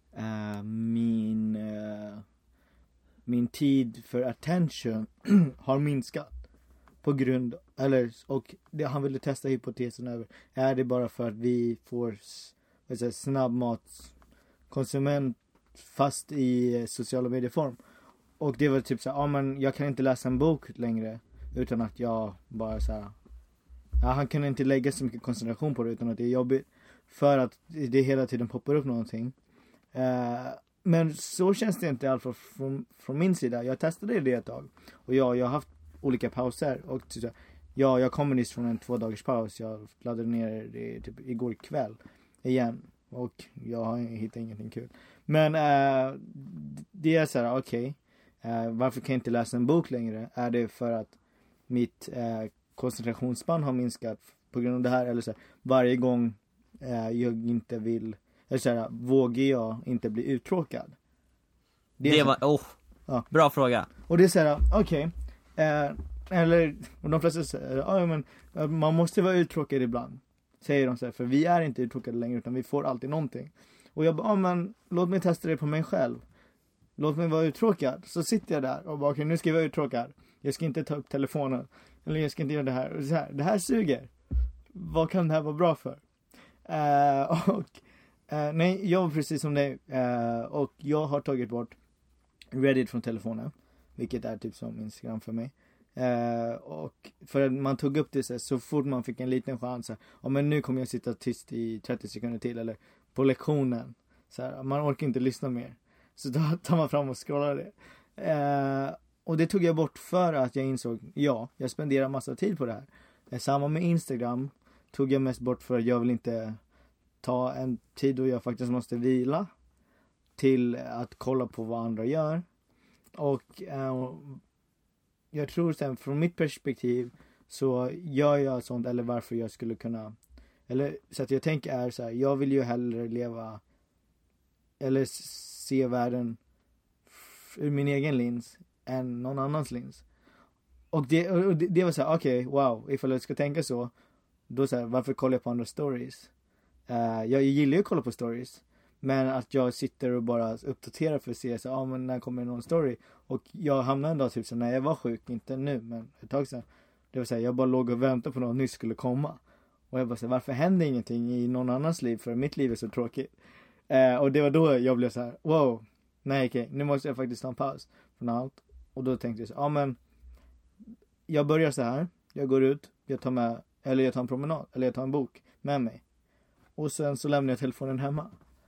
S1: min tid för attention har minskat på grund, han ville testa hypotesen över, är det bara för att vi får snabbmatskonsument fast i sociala medieform. Och det var typ så här, men jag kan inte läsa en bok längre utan att jag bara så här, han kunde inte lägga så mycket koncentration på det utan att det är jobbigt. För att det hela tiden poppar upp någonting. Men så känns det inte i alla fall från min sida. Jag testade det ett tag. Och jag har haft olika pauser. Och jag kommer nyss från en 2 dagars paus. Jag laddade ner det typ igår kväll igen. Och jag har hittat ingenting kul. Men det är så här, okej. Varför kan jag inte läsa en bok längre? Är det för att mitt koncentrationsspann har minskat på grund av det här? Eller så här, varje gång jag inte vill, eller så här, vågar jag inte bli uttråkad?
S2: Det var,
S1: ja.
S2: Bra fråga.
S1: Och det är så här, okej. Eller, och de flesta säger, men man måste vara uttråkad ibland. Säger de så här, för vi är inte uttråkade längre utan vi får alltid någonting. Och jag bara, men låt mig testa det på mig själv. Låt mig vara uttråkad. Så sitter jag där och bara, okej, nu ska jag vara uttråkad. Jag ska inte ta upp telefonen. Eller jag ska inte göra det här. Och så här, det här suger. Vad kan det här vara bra för? Nej, jag var precis som dig. Och jag har tagit bort Reddit från telefonen. Vilket är typ som Instagram för mig. Och för att man tog upp det så fort man fick en liten chans. Men nu kommer jag sitta tyst i 30 sekunder till. Eller på lektionen. Så här, man orkar inte lyssna mer. Så då tar man fram och scrollar det. Och det tog jag bort för att jag insåg, jag spenderar massa tid på det här. Samma med Instagram tog jag mest bort för att jag vill inte ta en tid då jag faktiskt måste vila till att kolla på vad andra gör. Och jag tror sen från mitt perspektiv så gör jag sånt, eller varför jag skulle kunna, eller så att jag tänker är så här, jag vill ju hellre leva eller se världen ur min egen lins än någon annans lins. Och det var så här, okej, wow, ifall jag ska tänka så, då så här, varför kollar jag på andra stories? Jag gillar ju att kolla på stories, men att jag sitter och bara uppdaterar för att se så, men när kommer någon story? Och jag hamnade en dag typ så när jag var sjuk, inte nu, men ett tag sedan, det var så här, jag bara låg och väntade på något nytt skulle komma. Och jag bara så här, varför händer ingenting i någon annans liv? För mitt liv är så tråkigt. Och det var då jag blev så här, wow, nej okej, nu måste jag faktiskt ta en paus från allt. Och då tänkte jag så, men jag börjar så här, jag går ut, jag tar en promenad, eller jag tar en bok med mig. Och sen så lämnar jag telefonen hemma.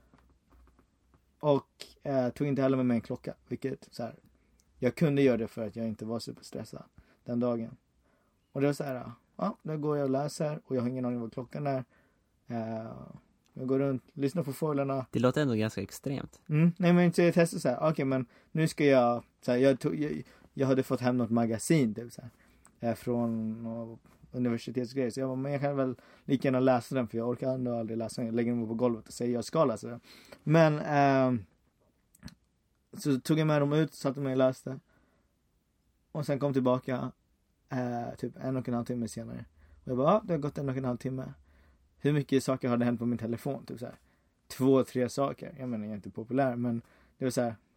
S1: Och tog inte heller med mig en klocka, vilket så här, jag kunde göra det för att jag inte var superstressad den dagen. Och det var så här, då går jag och läser och jag har ingen aning vad klockan är. Jag går runt, lyssnar på fåglarna.
S2: Det låter ändå ganska extremt.
S1: Nej, men så jag testade så här, okej, men nu ska jag så här, jag hade fått hem något magasin typ så här, från universitetsgrejer, så jag bara, men jag kan väl lika gärna läsa den, för jag orkar ändå aldrig läsa den. Jag lägger den på golvet och säger jag ska läsa den. Men så tog jag med dem ut, satte mig och läste. Och sen kom tillbaka typ 1,5 timme senare. Och jag bara, det har gått 1,5 timme. Hur mycket saker hade hänt på min telefon? Typ så här 2-3 saker. Jag menar, jag är inte populär, men det var så här.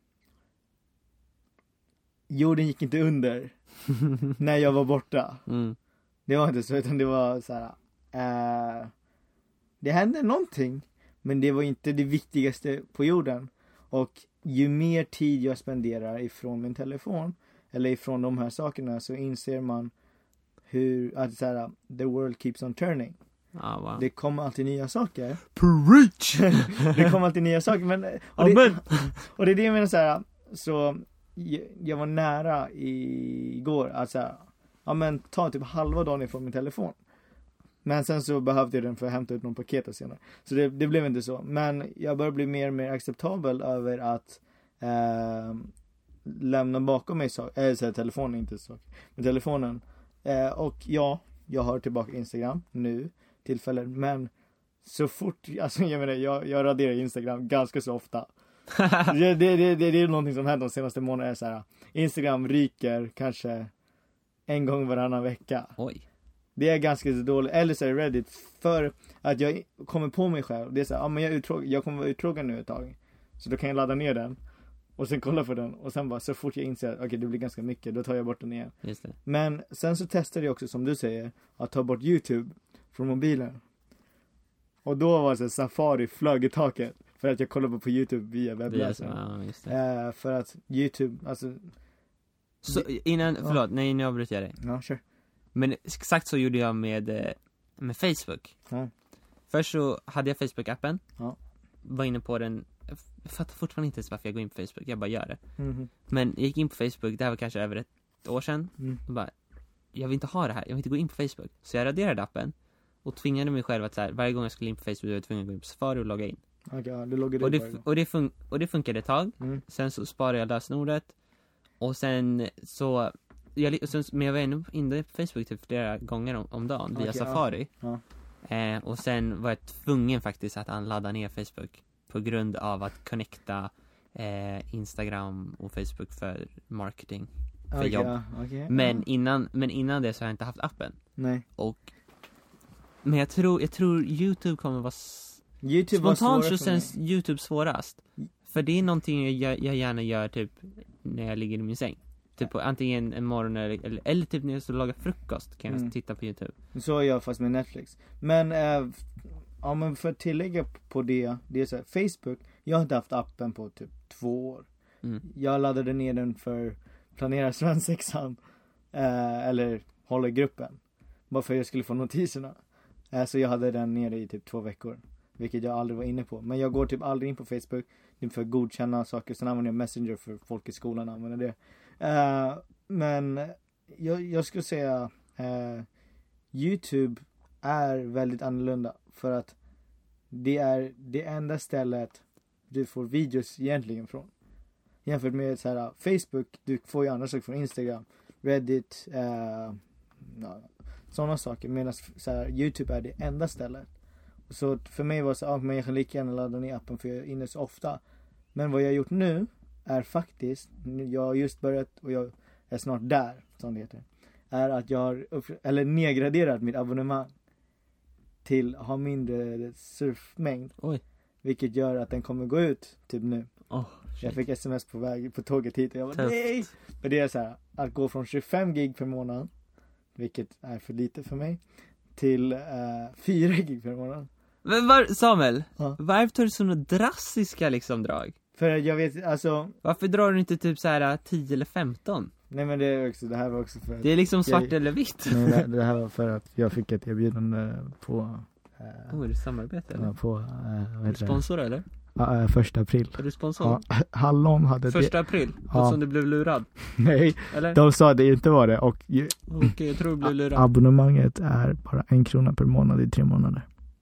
S1: Jorden gick inte under när jag var borta. Det var inte så, utan det var så här. Det hände någonting, men det var inte det viktigaste på jorden. Och ju mer tid jag spenderar ifrån min telefon eller ifrån de här sakerna, så inser man hur att så här, the world keeps on turning.
S2: Wow.
S1: Det kommer alltid nya saker.
S2: Preach!
S1: Det kommer alltid nya saker, men och det är det jag menar så här. Så jag var nära igår att så här, men ta typ halva dagen ifrån min telefon. Men sen så behövde jag den för att hämta ut någon paket senare. Så det blev inte så. Men jag börjar bli mer och mer acceptabel över att lämna bakom mig telefonen, inte så. Men telefonen. Och jag har tillbaka Instagram nu tillfällen, men så fort, alltså jag menar, jag raderar Instagram ganska så ofta. det är någonting som hänt de senaste månaderna, så här. Instagram ryker kanske en gång varannan vecka.
S2: Oj.
S1: Det är ganska så dåligt. Eller så är det Reddit, för att jag kommer på mig själv. Det är så här, men jag kommer vara uttråkad nu ett tag. Så då kan jag ladda ner den och sen kolla på den, och sen bara så fort jag inser att okej, det blir ganska mycket, då tar jag bort den igen.
S2: Just det.
S1: Men sen så testade jag också, som du säger, att ta bort YouTube från mobilen. Och då var det så Safari flög i taket för att jag kollade på YouTube via webbläsaren.
S2: Ja, just det.
S1: För att YouTube, alltså
S2: Så innan, förlåt, nej, nu avbryter jag dig.
S1: Ja, kör.
S2: Men exakt så gjorde jag med Facebook.
S1: Ja.
S2: Först så hade jag Facebook-appen.
S1: Ja.
S2: Var inne på den. Jag fattar fortfarande inte ens varför jag går in på Facebook. Jag bara gör det.
S1: Mm-hmm.
S2: Men jag gick in på Facebook, det här var kanske över ett år sedan. Och bara, jag vill inte ha det här. Jag vill inte gå in på Facebook. Så jag raderade appen. Och tvingade mig själv att så här, varje gång jag skulle in på Facebook, jag var tvungen att gå in på Safari och logga in.
S1: Okay, du loggade in
S2: och det funkade ett tag. Sen så sparade jag lösenordet. Och sen så men jag var ändå inne på Facebook typ flera gånger om dagen via Safari.
S1: Ja.
S2: Och sen var jag tvungen faktiskt att ladda ner Facebook på grund av att connecta Instagram och Facebook för marketing, för jobb.
S1: Okay.
S2: Men innan det så har jag inte haft appen.
S1: Nej.
S2: Men jag tror YouTube kommer vara spontant så känns YouTube svårast. För det är någonting jag gärna gör typ när jag ligger i min säng. Typ antingen en morgon eller typ när jag ska laga frukost kan jag titta på YouTube.
S1: Så jag fast med Netflix. Men men för att tillägga på det är så här, Facebook, jag har inte haft appen på typ 2 år. Jag laddade ner den för planera svensexan eller hålla gruppen. Bara för att jag skulle få notiserna. Så jag hade den nere i typ 2 veckor. Vilket jag aldrig var inne på. Men jag går typ aldrig in på Facebook. Det är för att godkänna saker. Sen använder jag Messenger för folk i skolan använder det. Men jag skulle säga YouTube är väldigt annorlunda. För att det är det enda stället du får videos egentligen från. Jämfört med så här, Facebook, du får ju andra saker från Instagram, Reddit, sådana saker. Medan så här, YouTube är det enda stället. Så för mig var det så men jag kan lika gärna ladda ner appen för jag är inne så ofta. Men vad jag har gjort nu är faktiskt, jag har just börjat och jag är snart där, som det heter, är att jag har nedgraderat mitt abonnemang till att ha mindre surfmängd.
S2: Oj.
S1: Vilket gör att den kommer gå ut typ nu. Jag fick sms på väg på tåget hit och jag bara nej. För det är så här, att gå från 25 gig per månad, vilket är för lite för mig, till 4 gig per månad.
S2: Men Samuel, varför tar du sådana drastiska liksom drag?
S1: För jag vet, alltså,
S2: varför drar du inte typ så här 10 eller 15?
S1: Nej men det här var också för att
S2: det är liksom svart eller vitt.
S1: Nej, det här var för att jag fick ett erbjudande på
S2: är det samarbete eller?
S1: På
S2: sponsor eller?
S1: 1 april.
S2: Är du sponsor?
S1: Ja, Hallon hade
S2: 1 april? Ja. Som du blev lurad?
S1: Nej,
S2: eller?
S1: De sa det inte var det.
S2: Okej, jag tror du blev lurad.
S1: Abonnemanget är bara 1 krona per månad i 3 månader.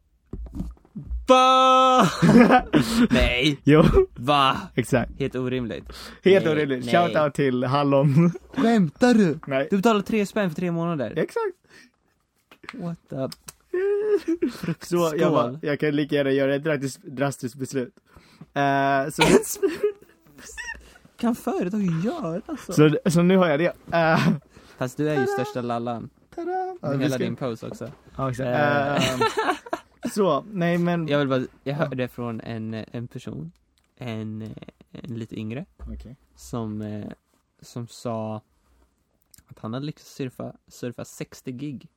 S2: Va? Nej.
S1: Jo.
S2: Va?
S1: Exakt.
S2: Helt orimligt.
S1: Helt orimligt. Shout out till Hallon.
S2: Skämtar du?
S1: Nej.
S2: Du betalar 3 spänn för 3 månader.
S1: Exakt.
S2: What the...
S1: Så jag kan lika gärna göra ett drastiskt beslut. Så
S2: kan företag göra så?
S1: Så nu har jag det.
S2: Fast du är ju största lallan. Med hela din pose också.
S1: Ja, exakt. Så, nej men
S2: jag hörde från en person, en lite yngre, som sa att han hade lyckats surfa 60 gig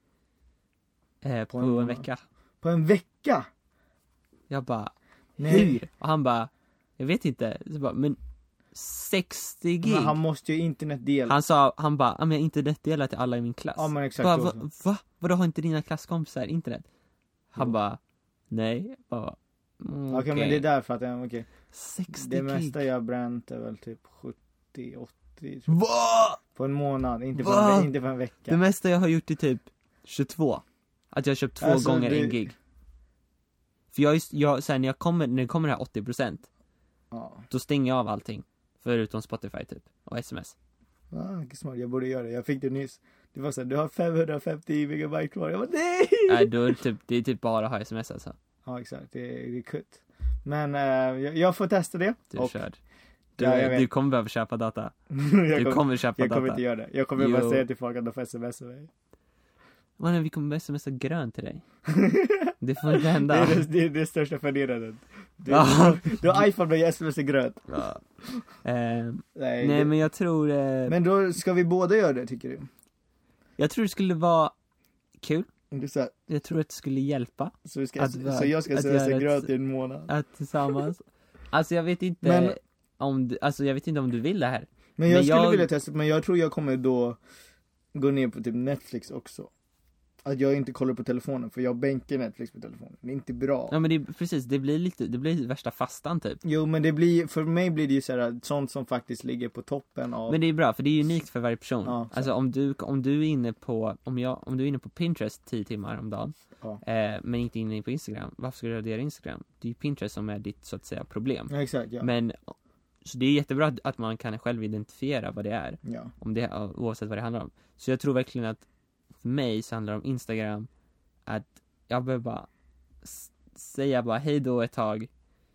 S2: på en vecka.
S1: På en vecka?
S2: Jag bara, hur? Och han bara, jag vet inte. Så bara, men 60 gig? Men
S1: han måste ju internetdela.
S2: Han bara, men jag internetdelar till alla i min klass.
S1: Ja men exakt.
S2: Va? Vadå, har inte dina klasskompisar internet? Han bara, nej.
S1: Okej, men det är därför att
S2: 60
S1: det
S2: gig.
S1: mesta jag bränt är väl typ 70-80.
S2: Va?
S1: På en månad, inte på en vecka.
S2: Det mesta jag har gjort är typ 22. Att jag har köpt 2 gånger 1 gig. För jag sen när det kommer det här 80%. Då stänger jag av allting. Förutom Spotify typ. Och sms.
S1: Vilket smart, jag borde göra det. Jag fick det nyss. Det var så här, du har 550 megabyte kvar. Jag bara, nej!
S2: Nej, det är typ bara att ha sms alltså.
S1: Ja, exakt. Det är kutt. Men jag får testa det.
S2: Du är körd. Du kommer behöva köpa data. Jag kommer
S1: inte göra det. Jag kommer bara säga till folk att de får sms av mig.
S2: Men vi kommer bara smsa grönt till dig. Det får inte hända.
S1: Det är det största fördelandet. Du har iPhone och jag sms grönt.
S2: Ja. Nej, men jag tror...
S1: Men då ska vi båda göra det, tycker du?
S2: Jag tror det skulle vara kul. Jag tror att det skulle hjälpa.
S1: Så jag ska sms grönt i en månad.
S2: Att tillsammans. Alltså jag vet inte om du vill det här.
S1: Men jag skulle vilja testa, men jag tror jag kommer då gå ner på typ Netflix också. Att jag inte kollar på telefonen, för jag bänkar Netflix på telefonen. Det är inte bra.
S2: Ja, men precis, det blir värsta fastan typ.
S1: Jo, men för mig blir det ju såhär, sånt som faktiskt ligger på toppen av.
S2: Men det är bra, för det är unikt för varje person.
S1: Ja,
S2: alltså om du är inne på om du är inne på Pinterest 10 timmar om dagen, men inte inne på Instagram, varför ska du radera Instagram? Det är ju Pinterest som är ditt, så att säga, problem.
S1: Ja, exakt, ja.
S2: Men så det är jättebra att man kan själv identifiera vad det är.
S1: Ja.
S2: Om det, oavsett vad det handlar om. Så jag tror verkligen att för mig så handlar det om Instagram, att jag behöver bara säga bara hej då ett tag.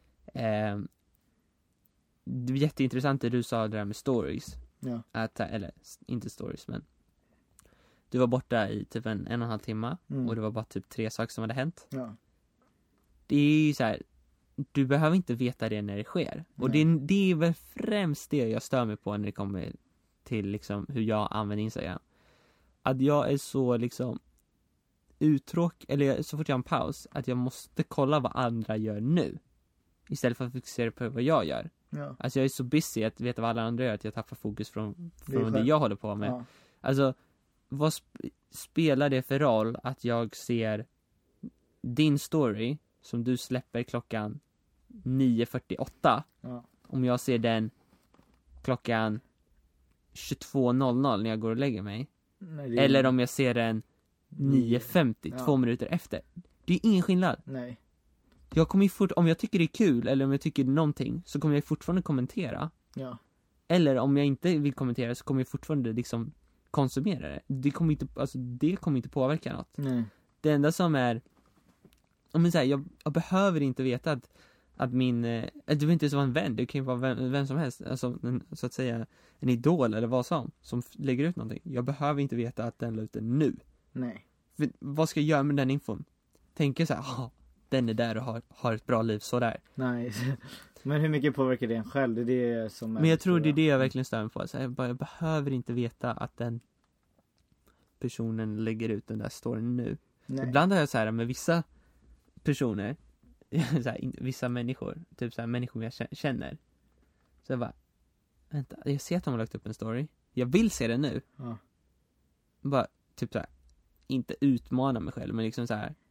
S2: Det är jätteintressant det du sa det där med stories.
S1: Ja.
S2: Eller inte stories, men du var borta i typ en och en halv timme och det var bara typ 3 saker som hade hänt.
S1: Ja.
S2: Det är ju så här, du behöver inte veta det när det sker. Och det är väl främst det jag stör mig på när det kommer till liksom hur jag använder Instagram. Att jag är så liksom eller så fort jag har en paus, att jag måste kolla vad andra gör nu istället för att fokusera på vad jag gör.
S1: Ja.
S2: Alltså jag är så busy att veta vad alla andra gör att jag tappar fokus från det jag håller på med.
S1: Ja.
S2: Alltså vad spelar det för roll att jag ser din story som du släpper klockan 9:48 om jag ser den klockan 22:00 när jag går och lägger mig?
S1: Nej,
S2: eller om jag ser den 9:50, 2 minuter efter. Det är ingen skillnad.
S1: Nej.
S2: Jag kommer om jag tycker det är kul eller om jag tycker någonting, så kommer jag fortfarande kommentera.
S1: Ja.
S2: Eller om jag inte vill kommentera, så kommer jag fortfarande liksom konsumera det. Det kommer inte påverka något. Nej. Det enda som är, om jag säger, jag behöver inte veta att min, det behöver inte vara en vän, det kan ju vara vem som helst, alltså så att säga en idol eller vad som lägger ut någonting. Jag behöver inte veta att den la ut den nu. Nej. För vad ska jag göra med den infon? Tänker så här, den är där och har ett bra liv så där.
S1: Nej. Men hur mycket påverkar det en själv? Det är det som är.
S2: Men jag tror det är det jag verkligen stämmer på. Så jag behöver inte veta att den personen lägger ut den där storyn nu. Nej. Ibland har jag så här med vissa personer, så här, vissa människor, typ så här människor jag känner. Så jag bara, vänta, jag ser att de har lagt upp en story. Jag vill se den nu. Ja. Bara typ så här, inte utmana mig själv, men liksom så här.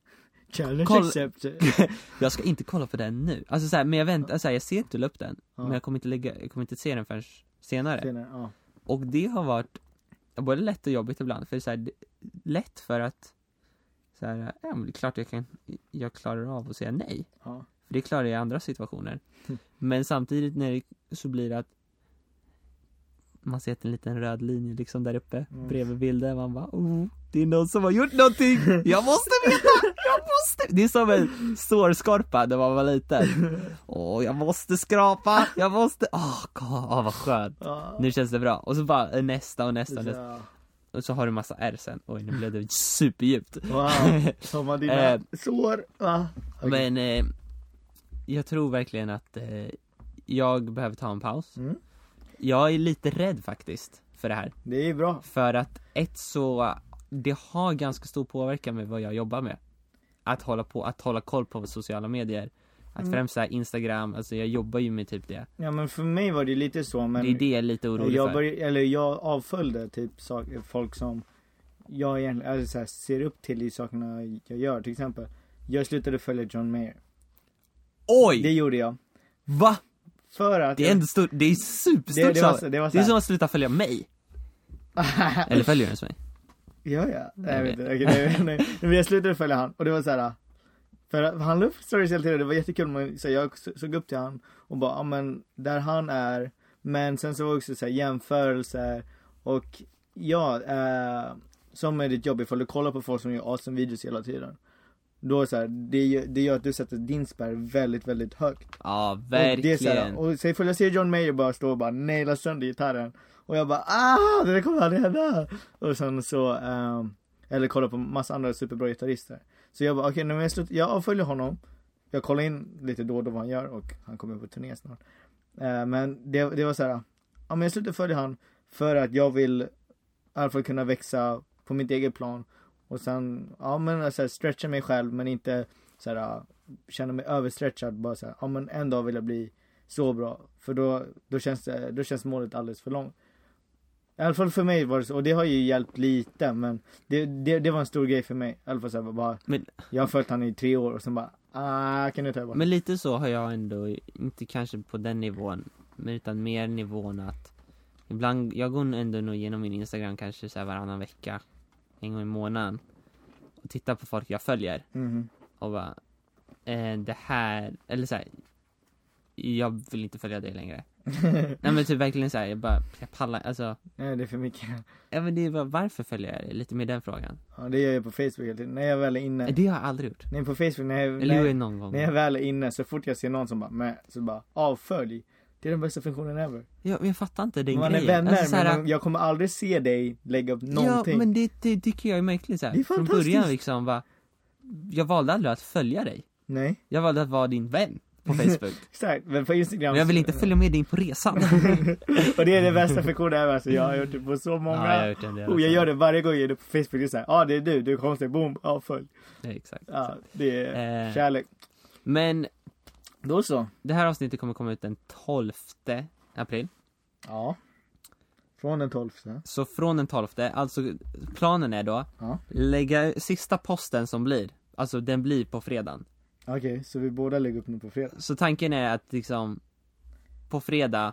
S2: Jag ska inte kolla på den nu. Alltså så här, men jag väntar, så här, jag ser inte upp den, men jag kommer inte se den förrän senare. Och det har varit både lätt och jobbigt ibland, för så här, lätt för att så här, ja, men det är klart jag klarar av att säga nej. Ja. För det klarar jag i andra situationer. Men samtidigt så blir det att man ser en liten röd linje liksom där uppe bredvid bilden. Man bara, det är någon som har gjort någonting. Jag måste veta. Det är som en sårskorpa när man var liten. Jag måste skrapa. Jag måste. Vad skönt. Nu känns det bra. Och så bara nästa. Och så har du massa R sen. Oj, nu blev det superdjupt.
S1: Wow, som var dina sår.
S2: Okay. Men jag tror verkligen att jag behöver ta en paus. Jag är lite rädd faktiskt för det här.
S1: Det är bra.
S2: För att det har ganska stor påverkan med vad jag jobbar med. Att hålla koll på sociala medier. Att främst så här Instagram, alltså jag jobbar ju med typ det.
S1: Ja, men för mig var det lite så, men
S2: det är det jag är lite orolig för.
S1: Jag avföljde typ folk som jag egentligen alltså, så här, ser upp till i sakerna jag gör. Till exempel, jag slutade följa John Mayer.
S2: Oj!
S1: Det gjorde jag.
S2: Va?
S1: För att
S2: det är ändå stort, det är superstort. Det är som att sluta följa mig. Eller följer du ens mig?
S1: Ja. Jag vet inte. Nej. Men jag slutade följa han. Och det var så här. För han la upp stories hela tiden. Det var jättekul. Men så jag såg upp till han. Och bara, men där han är. Men sen så var det också så här, jämförelser. Och som är ditt jobb. Ifall du kollar på folk som gör awesome videos hela tiden. Då så här, det gör att du sätter din spärr väldigt, väldigt högt.
S2: Ja, verkligen.
S1: Och så ifall jag ser John Mayer bara stå och bara naila sönder gitarren. Och jag bara, det kommer aldrig hända. Och sen så, eller kolla på massa andra superbra gitarrister. Så jag bara, okej, när jag avföljer honom. Jag kollar in lite då vad han gör. Och han kommer på turné snart. Men det var så här, men jag slutar följa han. För att jag vill i alla fall kunna växa på mitt eget plan. Och sen, men så här, stretcha mig själv. Men inte så här, känna mig överstretchad. Bara så här, men en dag vill jag bli så bra. För då känns målet alldeles för långt. I alla fall för mig var det så. Och det har ju hjälpt lite. Men det var en stor grej för mig. I alla fall så här, bara, jag har följt han i 3 år. Och sen bara, kan du ta bort.
S2: Men lite så har jag ändå, inte kanske på den nivån. Men utan mer nivån att ibland, jag går ändå nog igenom min Instagram kanske så här varannan vecka. En gång i månaden. Och tittar på folk jag följer. Och bara, det här, eller så här, jag vill inte följa det längre. Nej men typ verkligen så här, jag pallar, alltså.
S1: Nej, det är för mycket.
S2: Ja men det är bara, varför följer jag det? Lite med den frågan.
S1: Ja, det gör jag på Facebook hela tiden. När jag väl är inne.
S2: Det har jag aldrig gjort.
S1: Nej, på Facebook,
S2: någon gång.
S1: När jag väl är inne, så fort jag ser någon som bara avfölj. Det är den bästa funktionen ever.
S2: Ja, men jag fattar inte den
S1: man
S2: grejen.
S1: Man är vänner,
S2: alltså,
S1: men jag kommer aldrig se dig lägga upp någonting.
S2: Ja, men det tycker jag är märkligt så här.
S1: Det är
S2: från början liksom jag valde aldrig att följa dig.
S1: Nej.
S2: Jag valde att vara din vän på Facebook.
S1: Exakt, men på Instagram.
S2: Men jag vill inte följa med dig på resan.
S1: Och det är det bästa funktionen ever. Alltså, jag har gjort det på så många.
S2: Ja, jag har gjort det.
S1: Jag gör det varje gång jag är det på Facebook. Det är så här, det är du är konstig, boom, avfölj.
S2: Ja, exakt.
S1: Ja, det är kärlek.
S2: Men
S1: då så.
S2: Det här avsnittet kommer komma ut den 12 april.
S1: Ja. Från den 12.
S2: Så från den 12. Alltså planen är då lägga sista posten som blir. Alltså den blir på fredagen.
S1: Okej, så vi båda lägger upp den på fredag.
S2: Så tanken är att liksom på fredag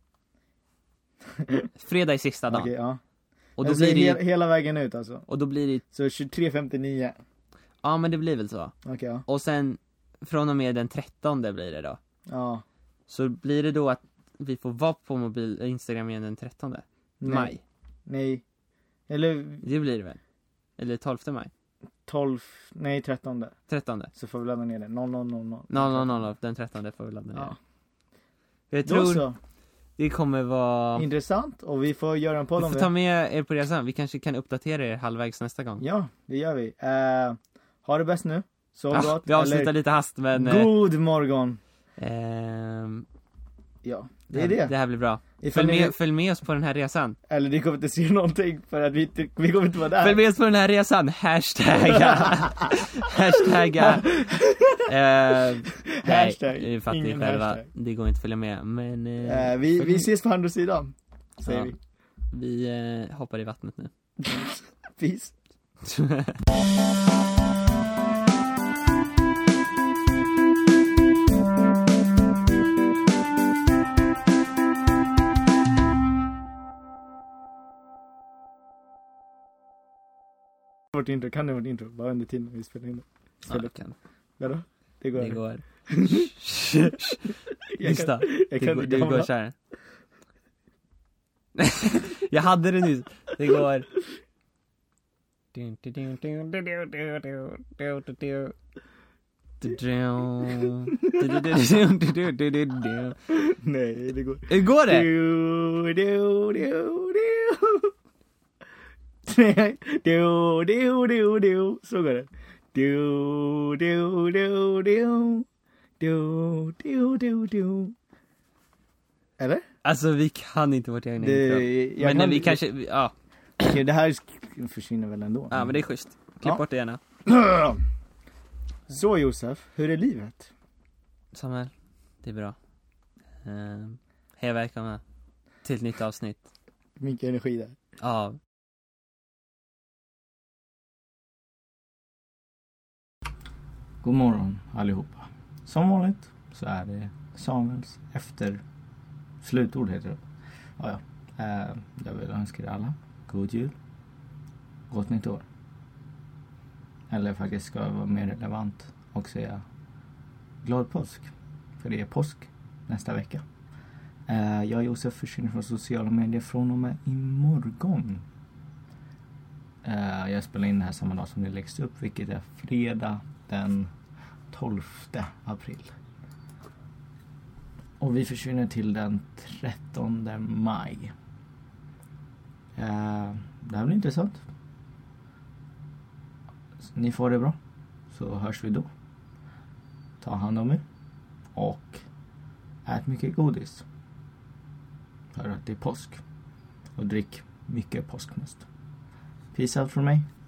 S2: är sista dagen.
S1: Okej, ja.
S2: Och då blir det
S1: hela vägen ut alltså.
S2: Och då blir det
S1: så 23:59.
S2: Ja, men det blir väl så.
S1: Okej, ja.
S2: Och sen från och med den 13 blir det då.
S1: Ja.
S2: Så blir det då att vi får vara på Instagram igen den 13 maj.
S1: Nej. Eller
S2: det blir det väl. Eller 12 maj.
S1: 13.
S2: 13.
S1: Så får vi ladda ner det. 0000.
S2: Den 13 får vi ladda ner.
S1: Ja.
S2: Jag tror det kommer vara
S1: intressant och vi får göra en podd om det.
S2: Vi får ta med er på resan. Vi kanske kan uppdatera er halvvägs nästa gång.
S1: Ja, det gör vi. Ha det bäst nu. Så gott.
S2: Vi avslutar lite hast men
S1: god morgon. Ja, det är det.
S2: Det här blir bra. Följ med oss på den här resan.
S1: Eller ni kommer inte se någonting för att vi kommer inte vara där.
S2: Följ med oss på den här resan. Hashtagga. Nej, fattar ni själva. Hashtag. Det går inte att följa med. Men
S1: vi ses på andra sidan. Säger vi.
S2: Vi hoppar i vattnet nu.
S1: Peace. Vårt intro, kan det vara intro? Bara under tiden vi spelar in det.
S2: Ja, det kan.
S1: Ja då? Det går.
S2: Det går. Det går så här. Jag hade det nyss. Det går.
S1: Nej, det går.
S2: Går det?
S1: Så går det. Eller?
S2: Alltså vi kan inte vårt egna intro. Men vi kanske, ja.
S1: Okej, det här försvinner väl ändå.
S2: Ja, men det är schysst. Klipp bort det gärna.
S1: Så Josef, hur är livet?
S2: Samuel, det är bra. Hej, välkomna till ett nytt avsnitt.
S1: Mycket energi där.
S2: Ja.
S1: God morgon allihopa. Som vanligt så är det Samuels efter slutord heter det. Ja. Jag vill önska er alla god jul. Gott nytt år. Eller faktiskt ska jag vara mer relevant och säga glad påsk. För det är påsk nästa vecka. Jag och Josef försvinner från sociala medier från och med imorgon. Jag spelar in det här samma dag som det läggs upp, vilket är fredag den 12 april. Och vi försvinner till den 13 maj. Det här blir intressant. Ni får det bra. Så hörs vi då. Ta hand om er. Och ät mycket godis. För att det är påsk. Och drick mycket påskmust. Peace out från mig.